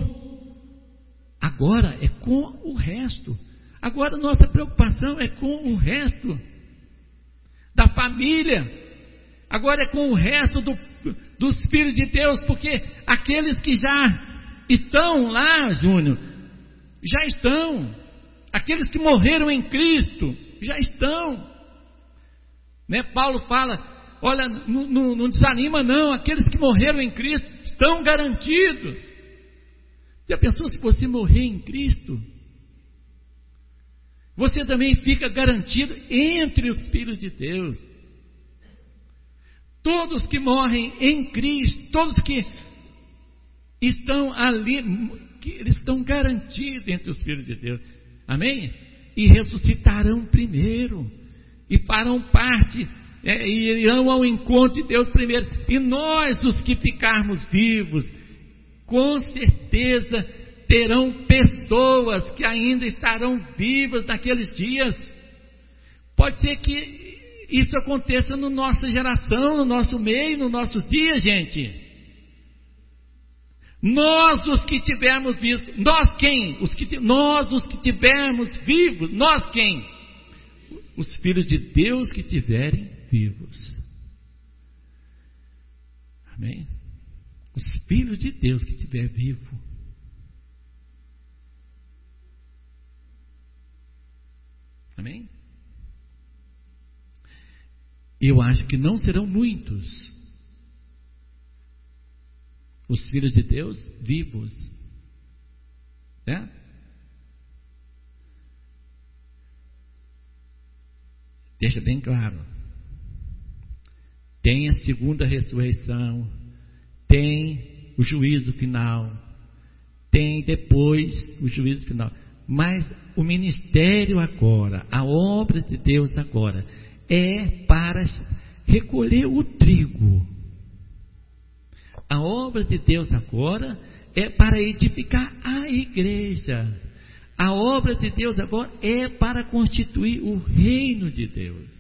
o resto. Agora nossa preocupação é com o resto da família. Agora é com o resto dos filhos de Deus, porque aqueles que já estão lá, Júnior, já estão. Aqueles que morreram em Cristo, já estão. Né? Paulo fala, olha, não desanima não, aqueles que morreram em Cristo estão garantidos. Já pensou se você morrer em Cristo? Você também fica garantido entre os filhos de Deus. Todos que morrem em Cristo, todos que estão ali, eles estão garantidos entre os filhos de Deus. Amém? E ressuscitarão primeiro, e farão parte, e irão ao encontro de Deus primeiro. E nós, os que ficarmos vivos, com certeza terão pessoas que ainda estarão vivas naqueles dias. Pode ser que isso aconteça na nossa geração, no nosso meio, no nosso dia, gente. Nós, os que tivermos visto. Nós quem? Nós, os que tivermos vivos. Nós quem? Os filhos de Deus que tiverem vivos. Amém? Os filhos de Deus que tiver vivo. Amém? Eu acho que não serão muitos os filhos de Deus vivos, né? Deixa bem claro, tem a segunda ressurreição, tem o juízo final, tem depois o juízo final, mas o ministério agora, a obra de Deus agora, é para recolher o trigo. A obra de Deus agora é para edificar a igreja. A obra de Deus agora é para constituir o reino de Deus.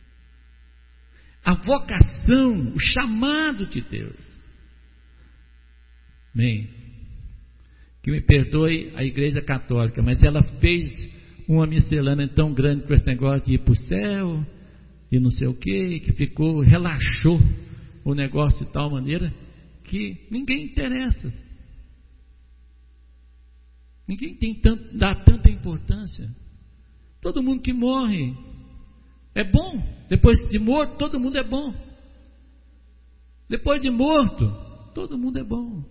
A vocação, o chamado de Deus. Amém? Que me perdoe a igreja católica, mas ela fez uma miscelânea tão grande com esse negócio de ir para o céu e não sei o que ficou, relaxou o negócio de tal maneira que ninguém interessa. Ninguém dá tanta importância. Todo mundo que morre é bom. Depois de morto, todo mundo é bom. Depois de morto, todo mundo é bom.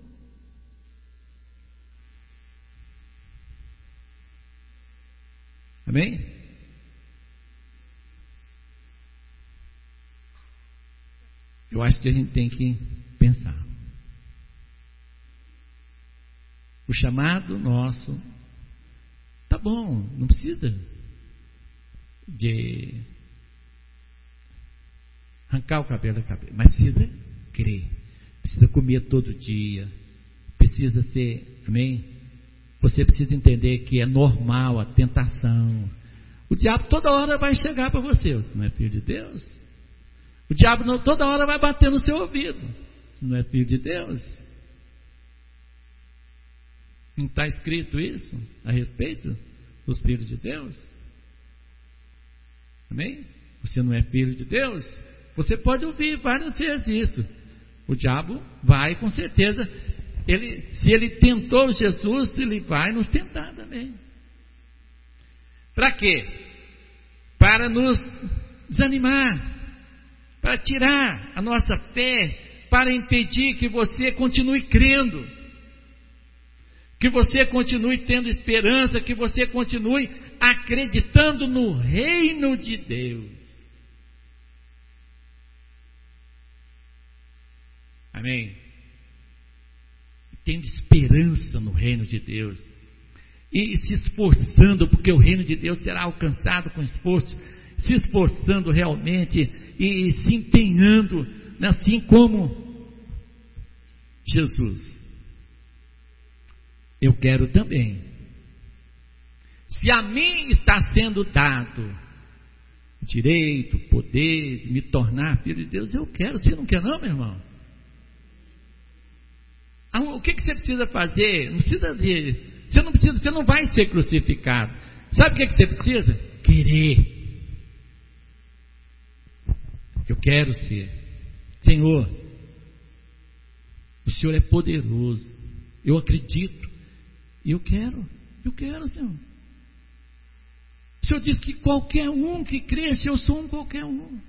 Amém? Eu acho que a gente tem que pensar. O chamado nosso, tá bom, não precisa de arrancar o cabelo da cabeça, mas precisa crer, precisa comer todo dia, precisa ser, amém? Você precisa entender que é normal a tentação. O diabo toda hora vai chegar para você, não é filho de Deus? O diabo toda hora vai bater no seu ouvido, não é filho de Deus? Não está escrito isso a respeito dos filhos de Deus? Amém? Você não é filho de Deus? Você pode ouvir várias vezes isso. O diabo vai, com certeza, se ele tentou Jesus, ele vai nos tentar também. Para quê? Para nos desanimar, para tirar a nossa fé, para impedir que você continue crendo, que você continue tendo esperança, que você continue acreditando no reino de Deus. Amém? Tendo esperança no reino de Deus e se esforçando, porque o reino de Deus será alcançado com esforço, se esforçando realmente e se empenhando, assim como Jesus. Eu quero também. Se a mim está sendo dado direito, poder de me tornar filho de Deus, eu quero. Você não quer não, meu irmão? O que você precisa fazer? Não precisa você não vai ser crucificado. Sabe o que você precisa? Querer. Eu quero ser. Senhor, o Senhor é poderoso. Eu acredito. Eu quero, Senhor. O Senhor diz que qualquer um que cresce, eu sou um qualquer um.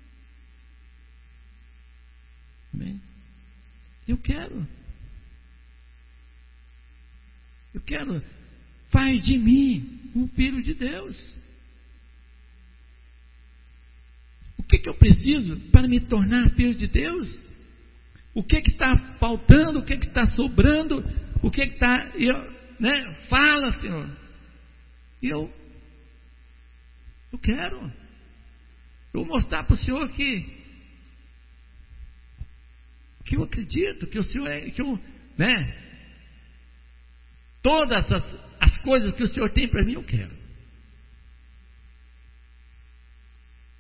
Amém? Eu quero. Faz de mim um filho de Deus. O que eu preciso para me tornar filho de Deus? O que está faltando? O que está sobrando? O que está... Fala, Senhor. Eu quero. Eu vou mostrar para o Senhor que eu acredito que o Senhor é, todas as coisas que o Senhor tem para mim, eu quero.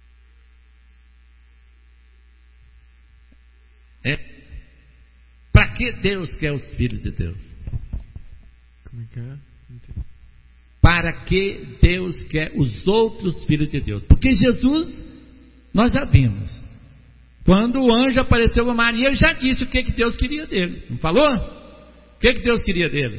Para que Deus quer os filhos de Deus? Como é que é? Para que Deus quer os outros filhos de Deus? Porque Jesus, nós já vimos, quando o anjo apareceu para Maria, ele já disse o que Deus queria dele, não falou? O que Deus queria dele?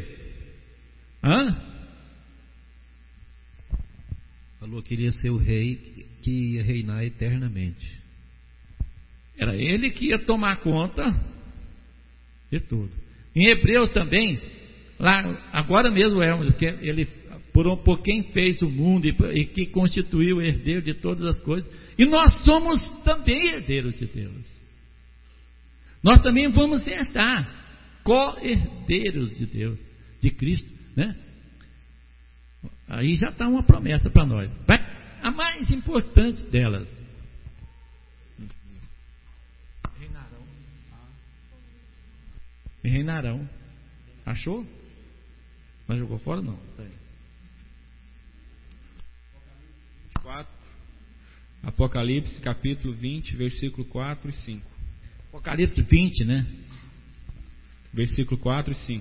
Falou que queria ser o rei que ia reinar eternamente. Era ele que ia tomar conta de tudo. Em Hebreus também, lá, agora mesmo ele por quem fez o mundo e que constituiu o herdeiro de todas as coisas. E nós somos também herdeiros de Deus. Nós também vamos herdar, co-herdeiros de Deus, de Cristo, né? Aí já está uma promessa para nós. A mais importante delas. Reinarão. Achou? Mas jogou fora? Não. Tá aí. Apocalipse capítulo 20, versículo 4 e 5. Apocalipse 20, né? Versículo 4 e 5.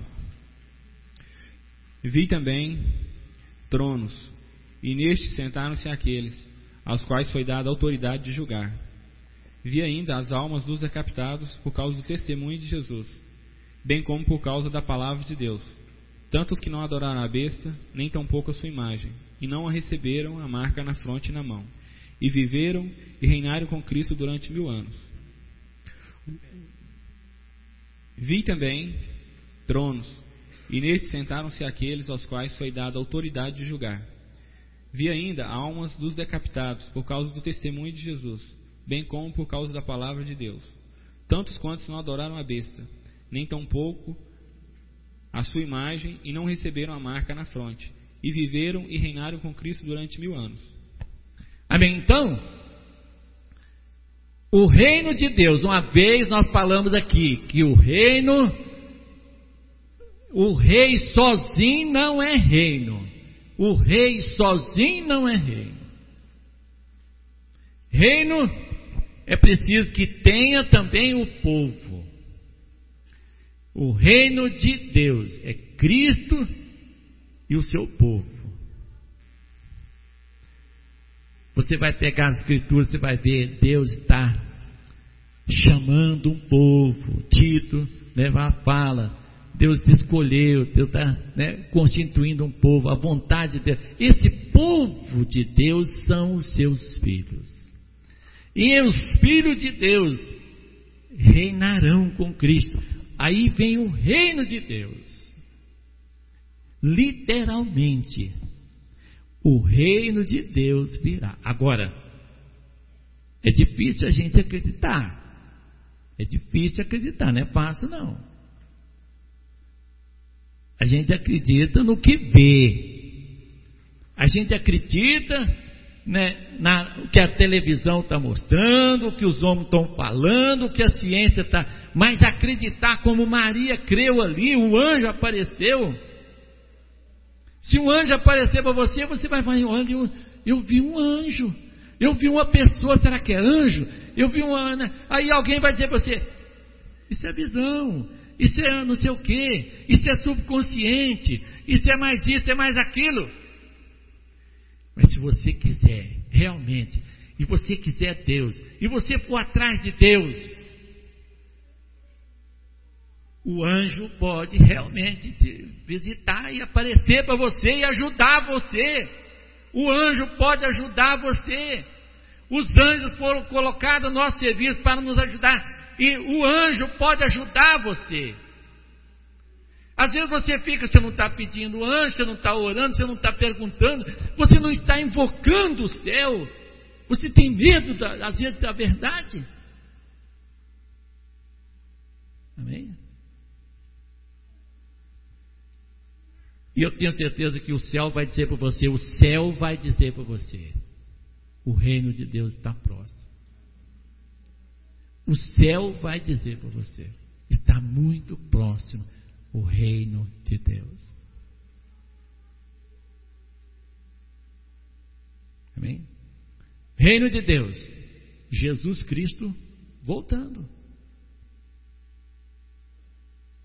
Vi também tronos, e nestes sentaram-se aqueles, aos quais foi dada a autoridade de julgar. Vi ainda as almas dos decapitados por causa do testemunho de Jesus, bem como por causa da palavra de Deus, tanto os que não adoraram a besta, nem tampouco a sua imagem, e não a receberam a marca na fronte e na mão, e viveram e reinaram com Cristo durante 1000 anos. Vi também tronos, e nestes sentaram-se aqueles aos quais foi dada a autoridade de julgar. Vi ainda almas dos decapitados por causa do testemunho de Jesus, bem como por causa da palavra de Deus, tantos quantos não adoraram a besta, nem tampouco a sua imagem, e não receberam a marca na fronte, e viveram e reinaram com Cristo durante 1000 anos. Amém? Então, o reino de Deus, uma vez nós falamos aqui que o rei sozinho não é reino. O rei sozinho não é reino. Reino é preciso que tenha também o povo. O reino de Deus é Cristo e o seu povo. Você vai pegar as escrituras, você vai ver, Deus está chamando um povo. Tito, fala, Deus te escolheu, Deus está constituindo um povo, a vontade de Deus. Esse povo de Deus são os seus filhos. E os filhos de Deus reinarão com Cristo. Aí vem o reino de Deus. Literalmente, o reino de Deus virá. Agora, é difícil a gente acreditar. É difícil acreditar, não é fácil não. A gente acredita no que vê. A gente acredita no que a televisão está mostrando, o que os homens estão falando, o que a ciência está... Mas acreditar como Maria creu ali, o anjo apareceu. Se um anjo aparecer para você, você vai falar, olha, eu vi um anjo. Eu vi uma pessoa, será que é anjo? Eu vi uma... Aí alguém vai dizer para você, isso é visão, isso é não sei o quê, isso é subconsciente, isso é mais isso, é mais aquilo. Mas se você quiser, realmente, e você quiser Deus, e você for atrás de Deus, o anjo pode realmente te visitar e aparecer para você e ajudar você. O anjo pode ajudar você. Os anjos foram colocados no nosso serviço para nos ajudar. E o anjo pode ajudar você. Às vezes você não está pedindo anjo, você não está orando, você não está perguntando, você não está invocando o céu. Você tem medo, às vezes, da verdade. Amém? E eu tenho certeza que o céu vai dizer para você, o reino de Deus está próximo. O céu vai dizer para você, está muito próximo o reino de Deus. Amém? Reino de Deus, Jesus Cristo voltando.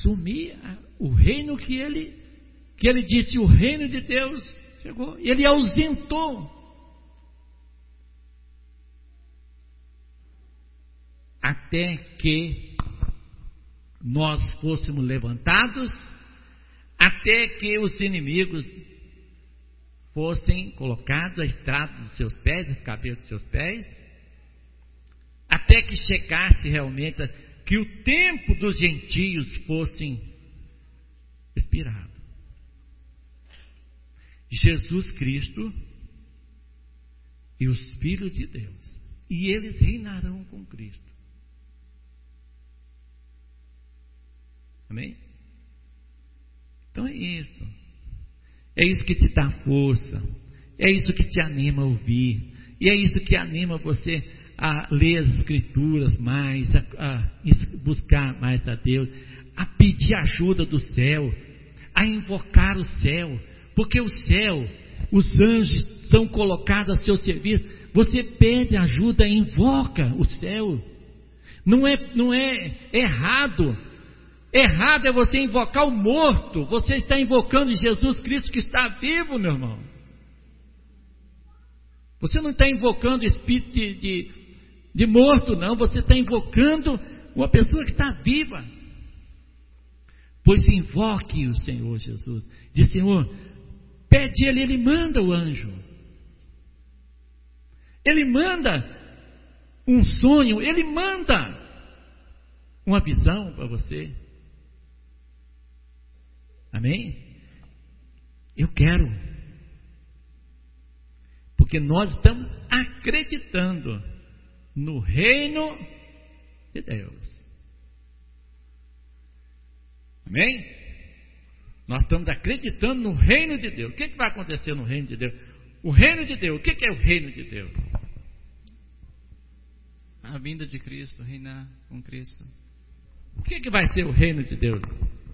assumir o reino que ele disse, o reino de Deus chegou, e ele ausentou. Até que nós fôssemos levantados, até que os inimigos fossem colocados a estrado dos seus pés, escabelos dos seus pés, até que chegasse realmente, que o tempo dos gentios fossem expirado. Jesus Cristo e os filhos de Deus, e eles reinarão com Cristo. Amém? Então é isso. É isso que te dá força. É isso que te anima a ouvir. E é isso que anima você a ler as Escrituras mais, a buscar mais a Deus, a pedir ajuda do céu, a invocar o céu. Porque o céu, os anjos são colocados a seu serviço. Você pede ajuda, invoca o céu. Não é errado. Errado é você invocar o morto. Você está invocando Jesus Cristo que está vivo, meu irmão. Você não está invocando espírito de morto, não. Você está invocando uma pessoa que está viva. Pois invoque o Senhor Jesus. Diz: Senhor, pede ele manda o anjo. Ele manda um sonho, ele manda uma visão para você. Amém? Eu quero. Porque nós estamos acreditando no reino de Deus. Amém? Nós estamos acreditando no reino de Deus. O que vai acontecer no reino de Deus? O reino de Deus. O que é o reino de Deus? A vinda de Cristo, reinar com Cristo. O que vai ser o reino de Deus?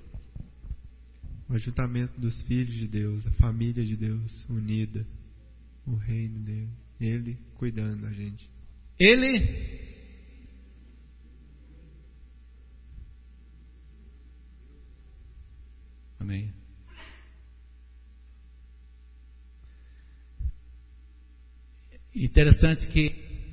O ajuntamento dos filhos de Deus, a família de Deus unida, o reino dele, ele cuidando da gente. Ele amém. Interessante que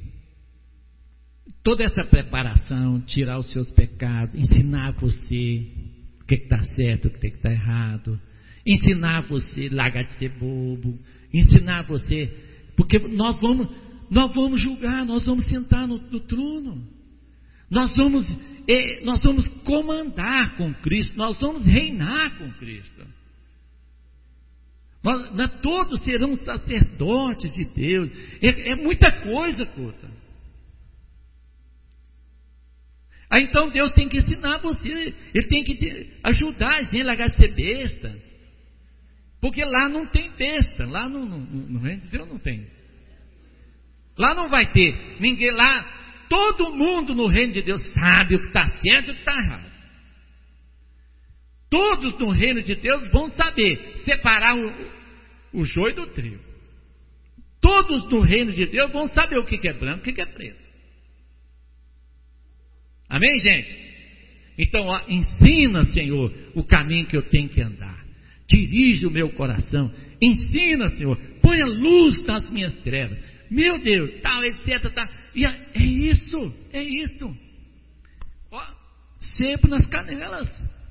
toda essa preparação, tirar os seus pecados, ensinar você o que está certo, o que está errado, ensinar você a largar de ser bobo, ensinar você, porque nós vamos julgar, nós vamos sentar no trono, nós vamos comandar com Cristo, nós vamos reinar com Cristo. Todos serão sacerdotes de Deus. É muita coisa, Couta. Então Deus tem que ensinar você. Ele tem que te ajudar a gente a largar de ser besta. Porque lá não tem besta. Lá no reino de Deus não tem. Lá não vai ter ninguém lá. Todo mundo no reino de Deus sabe o que está certo e o que está errado. Todos no reino de Deus vão saber separar o joio do trigo. Todos no reino de Deus vão saber o que é branco e o que é preto. Amém, gente? Então, ensina, Senhor, o caminho que eu tenho que andar. Dirige o meu coração. Ensina, Senhor. Põe a luz nas minhas trevas. Meu Deus, tal, etc. Tal. E é isso. Ó, sebo nas canelas.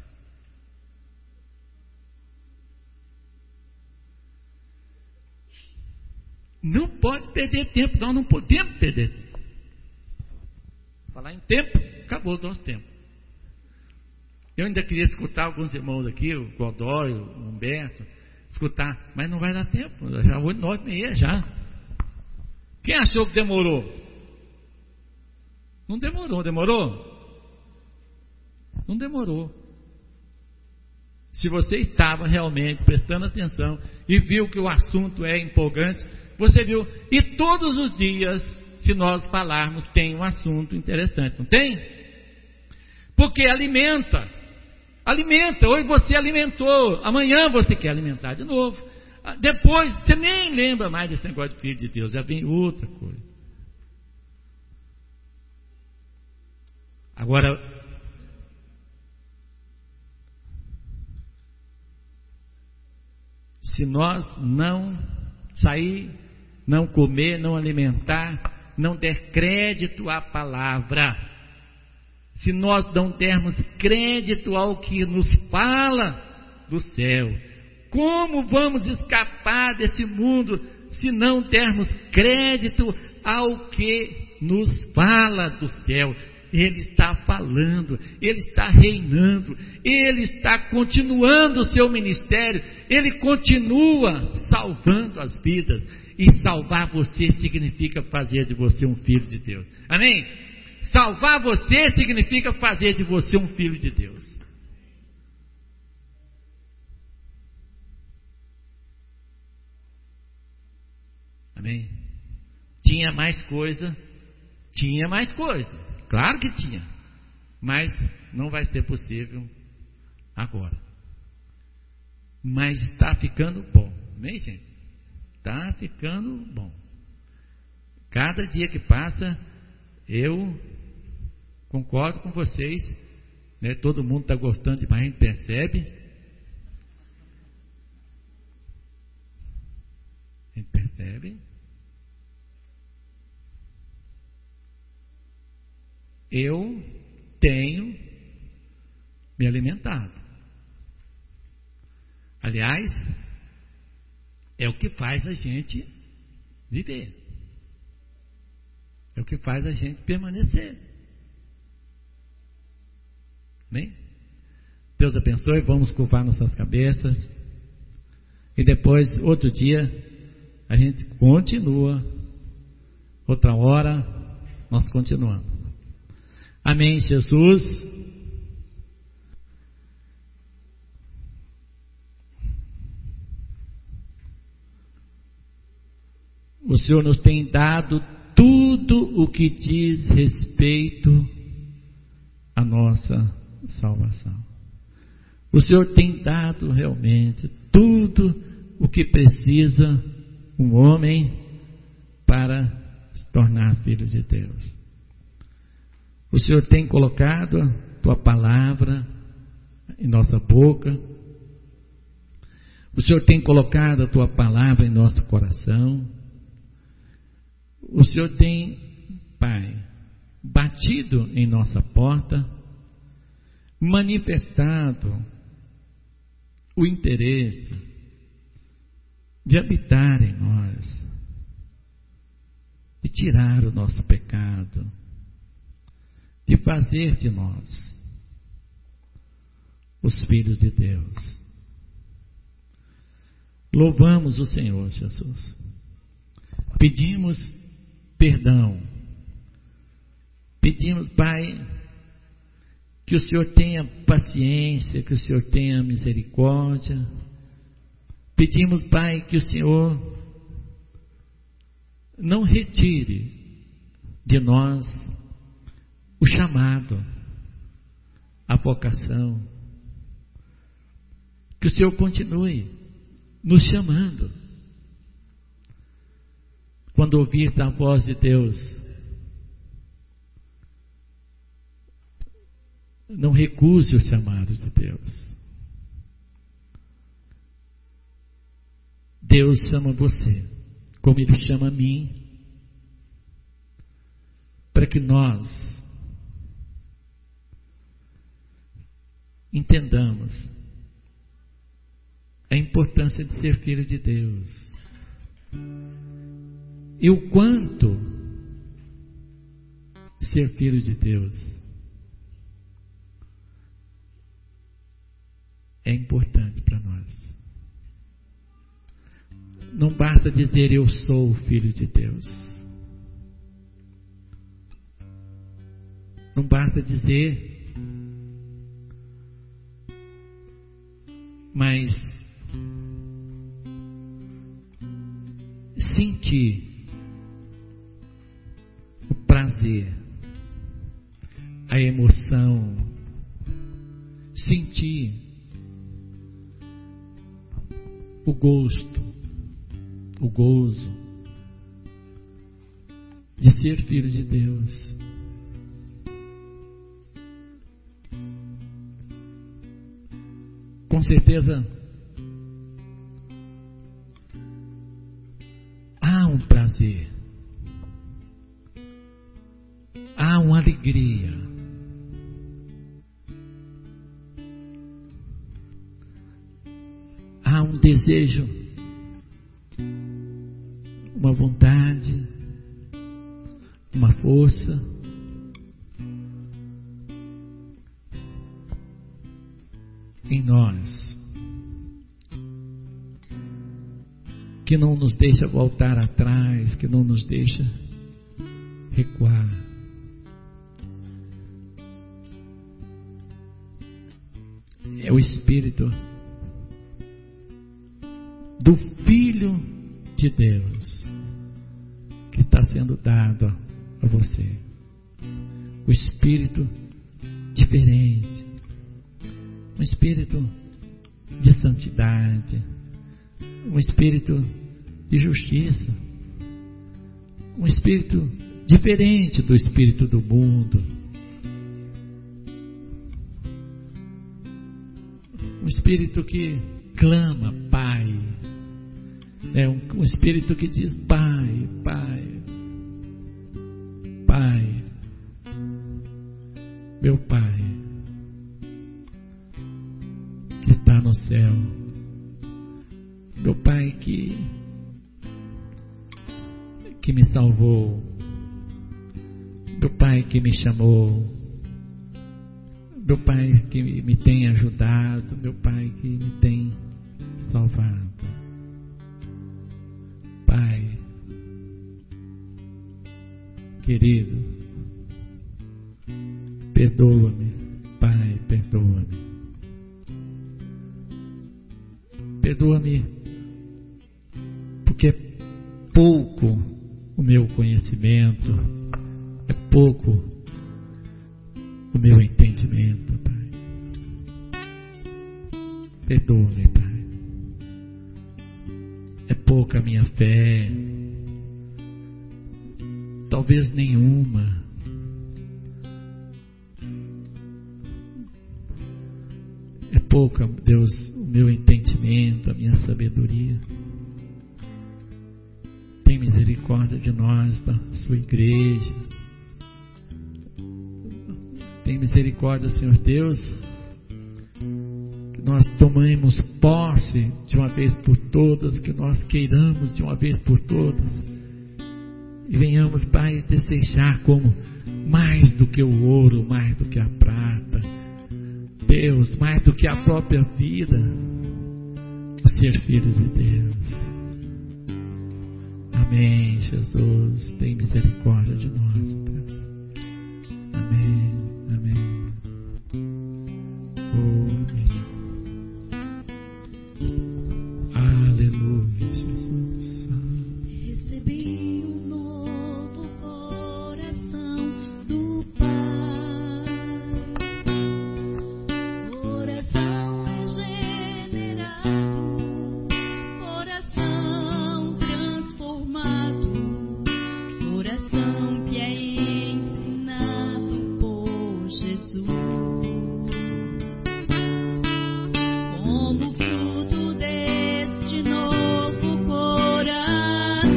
Não pode perder tempo. Nós não podemos perder tempo. Falar em tempo, acabou o nosso tempo. Eu ainda queria escutar alguns irmãos aqui, o Godoy, o Humberto, escutar, mas não vai dar tempo. Já 8, 9h30 já. Quem achou que demorou? Não demorou, Não demorou. Se você estava realmente prestando atenção e viu que o assunto é empolgante, você viu. E todos os dias, se nós falarmos, tem um assunto interessante, não tem? Porque alimenta. Hoje você alimentou, amanhã você quer alimentar de novo. Depois, você nem lembra mais desse negócio de filho de Deus, já vem outra coisa. Agora, se nós não sair, não comer, não alimentar, não der crédito à palavra, se nós não dermos crédito ao que nos fala do céu, como vamos escapar desse mundo se não dermos crédito ao que nos fala do céu? Ele está falando, Ele está reinando, Ele está continuando o seu ministério, Ele continua salvando as vidas, e salvar você significa fazer de você um filho de Deus. Amém? Salvar você significa fazer de você um filho de Deus. Amém? Tinha mais coisa, claro que tinha, mas não vai ser possível agora. Mas está ficando bom, amém, gente? Está ficando bom. Cada dia que passa, eu concordo com vocês, né? Todo mundo está gostando demais, a gente percebe. A gente percebe. Eu tenho me alimentado. Aliás, é o que faz a gente viver. É o que faz a gente permanecer. Amém? Deus abençoe, vamos curvar nossas cabeças. E depois, outro dia, a gente continua. Outra hora, nós continuamos. Amém, Jesus. O Senhor nos tem dado tudo o que diz respeito à nossa salvação. O Senhor tem dado realmente tudo o que precisa um homem para se tornar filho de Deus. O Senhor tem colocado a Tua palavra em nossa boca. O Senhor tem colocado a Tua palavra em nosso coração. O Senhor tem, Pai, batido em nossa porta, manifestado o interesse de habitar em nós, de tirar o nosso pecado, de fazer de nós os filhos de Deus. Louvamos o Senhor Jesus. Pedimos perdão. Pedimos, Pai, que o Senhor tenha paciência, que o Senhor tenha misericórdia. Pedimos, Pai, que o Senhor não retire de nós o chamado, a vocação. Que o Senhor continue nos chamando. Quando ouvir a voz de Deus, não recuse o chamado de Deus. Deus chama você, como Ele chama a mim, para que nós entendamos a importância de ser filho de Deus e o quanto ser filho de Deus é importante para nós. Não basta dizer eu sou filho de Deus. Não basta dizer, mas sentir o prazer, a emoção, sentir o gosto, o gozo de ser filho de Deus. Com certeza você. Há uma alegria. Há um desejo, uma vontade, uma força. Em nós, que não nos deixa voltar atrás, que não nos deixa recuar. É o Espírito do Filho de Deus que está sendo dado a você. O Espírito diferente, um Espírito de santidade, um Espírito de justiça, um Espírito diferente do Espírito do mundo, um Espírito que clama Pai, um Espírito que diz Pai, Pai, Pai, meu Pai que está no céu, meu Pai que me salvou, meu Pai que me chamou, meu Pai que me tem ajudado, meu Pai que me tem salvado. Pai querido, perdoa-me, Pai, perdoa-me. Perdoa-me porque é pouco o meu conhecimento, é pouco o meu entendimento, Pai. Perdoa-me, Pai. É pouca a minha fé, talvez nenhuma. É pouca, Deus, o meu entendimento, a minha sabedoria. Tem misericórdia de nós, da sua igreja. Tem misericórdia, Senhor Deus, que nós tomemos posse de uma vez por todas, que nós queiramos de uma vez por todas, e venhamos, Pai, desejar como mais do que o ouro, mais do que a prata, Deus, mais do que a própria vida, o ser filhos de Deus. Amém, Jesus, tem misericórdia de nós, Deus. Amém, amém. Oh, amém. Aleluia, Jesus. Recebi um novo coração do Pai, coração regenerado, coração transformado, coração que é ensinado por Jesus. Como fruto deste novo coração,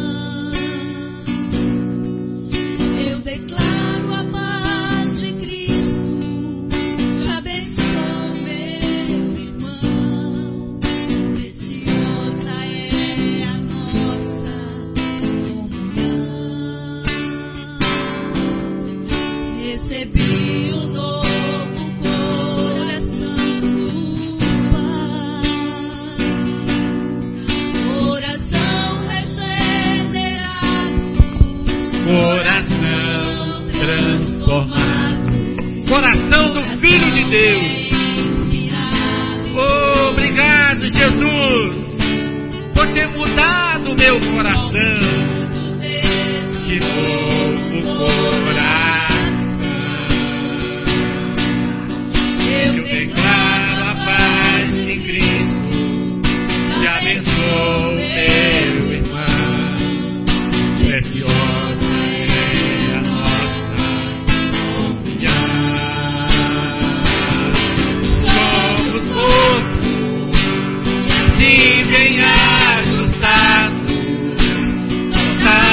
eu declaro a paz de Cristo, te abençoo, meu irmão. Preciosa é a nossa comunhão. Recebi o novo coração do Pai, coração regenerado, Coração transformado, coração do Filho de Deus. Oh, obrigado, Jesus, por ter mudado o meu coração. De novo coração, eu declaro a paz de Cristo, te abençoo, meu irmão. Preciosa é a nossa comunhão. Somos corpo, se bem ajustado, total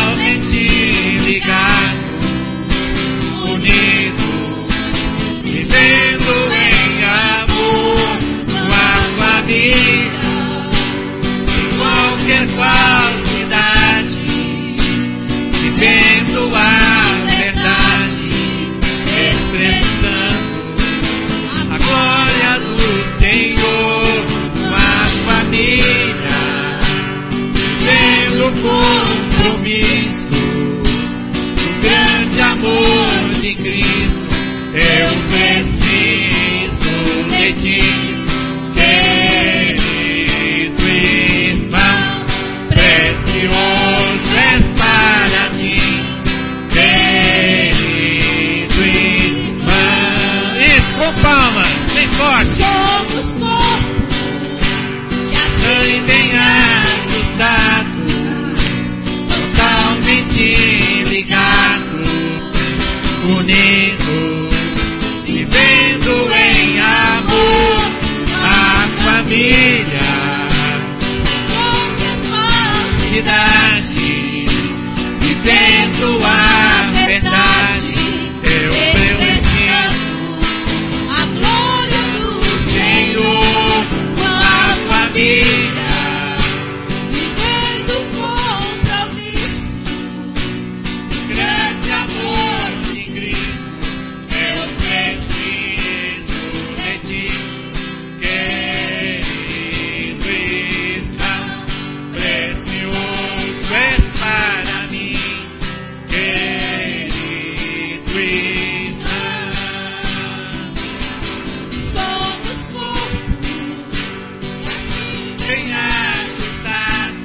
palmas, bem forte. Somos corpo e assim Bem ajustado, totalmente ligado, unido, vivendo em amor, a família, cidade, vivendo a verdade. Eu preciso a glória do Senhor, a família, vivendo compromisso, grande amor de Cristo. Eu preciso de ti, querido irmão, precioso és para mim, querido irmão. somos corpo e assim Bem ajustado,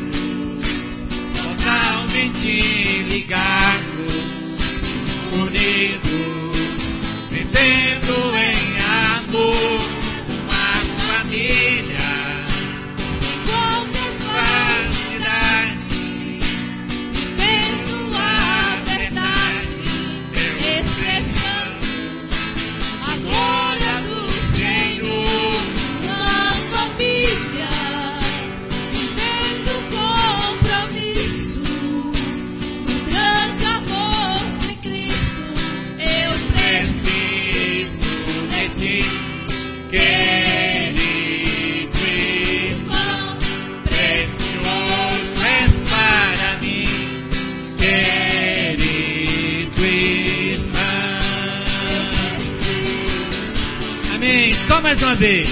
totalmente ligado, unido, vivendo em amor, uma família, cidade, vivendo a verdade, expressando a glória do Senhor, na família, vivendo compromisso, o grande amor de Cristo. Eu preciso de ti, querido irmão, precioso és para mim, querido irmão. Amém. Só mais uma vez.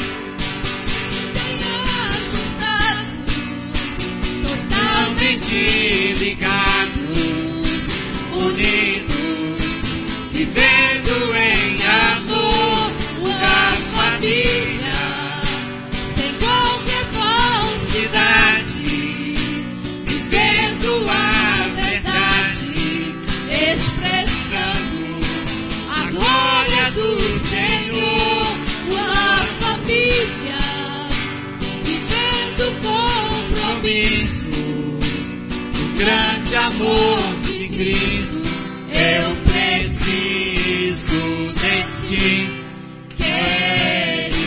Totalmente ligado, unido, vivendo em amor, da família, Sem qualquer cidade, vivendo a verdade, expressando a glória do Senhor, a família, vivendo compromisso, o grande amor de Cristo. Eu preciso de ti, querido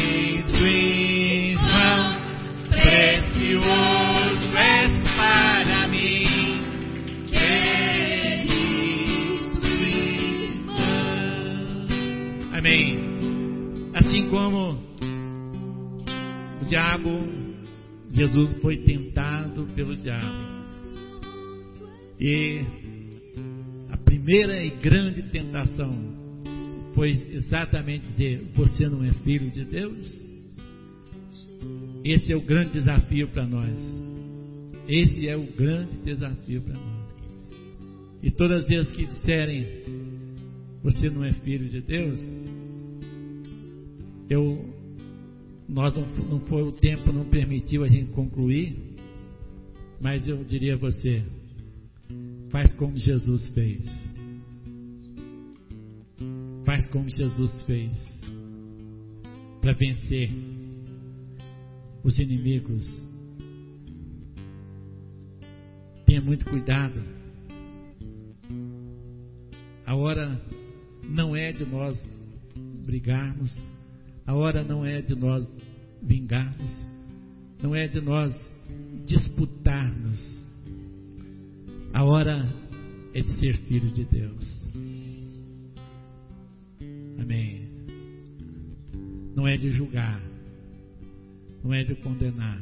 irmão, precioso és para mim, querido irmão. Amém. Assim como o diabo, Jesus foi tentado pelo diabo. E a primeira e grande tentação foi exatamente dizer: você não é filho de Deus? Esse é o grande desafio para nós. Esse é o grande desafio para nós. E todas as vezes que disserem: você não é filho de Deus, não foi o tempo, não permitiu a gente concluir, mas eu diria a você: faz como Jesus fez. Faz como Jesus fez para vencer os inimigos. Tenha muito cuidado. A hora não é de nós brigarmos, a hora não é de nós vingarmos, não é de nós disputarmos. A hora é de ser filho de Deus. Amém. Não é de julgar, não é de condenar.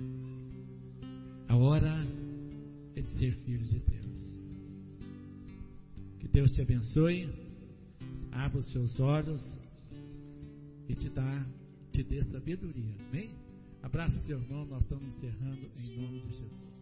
A hora é de ser filho de Deus. Que Deus te abençoe, abra os seus olhos e te dê sabedoria. Amém? Abraça seu irmão, nós estamos encerrando em nome de Jesus.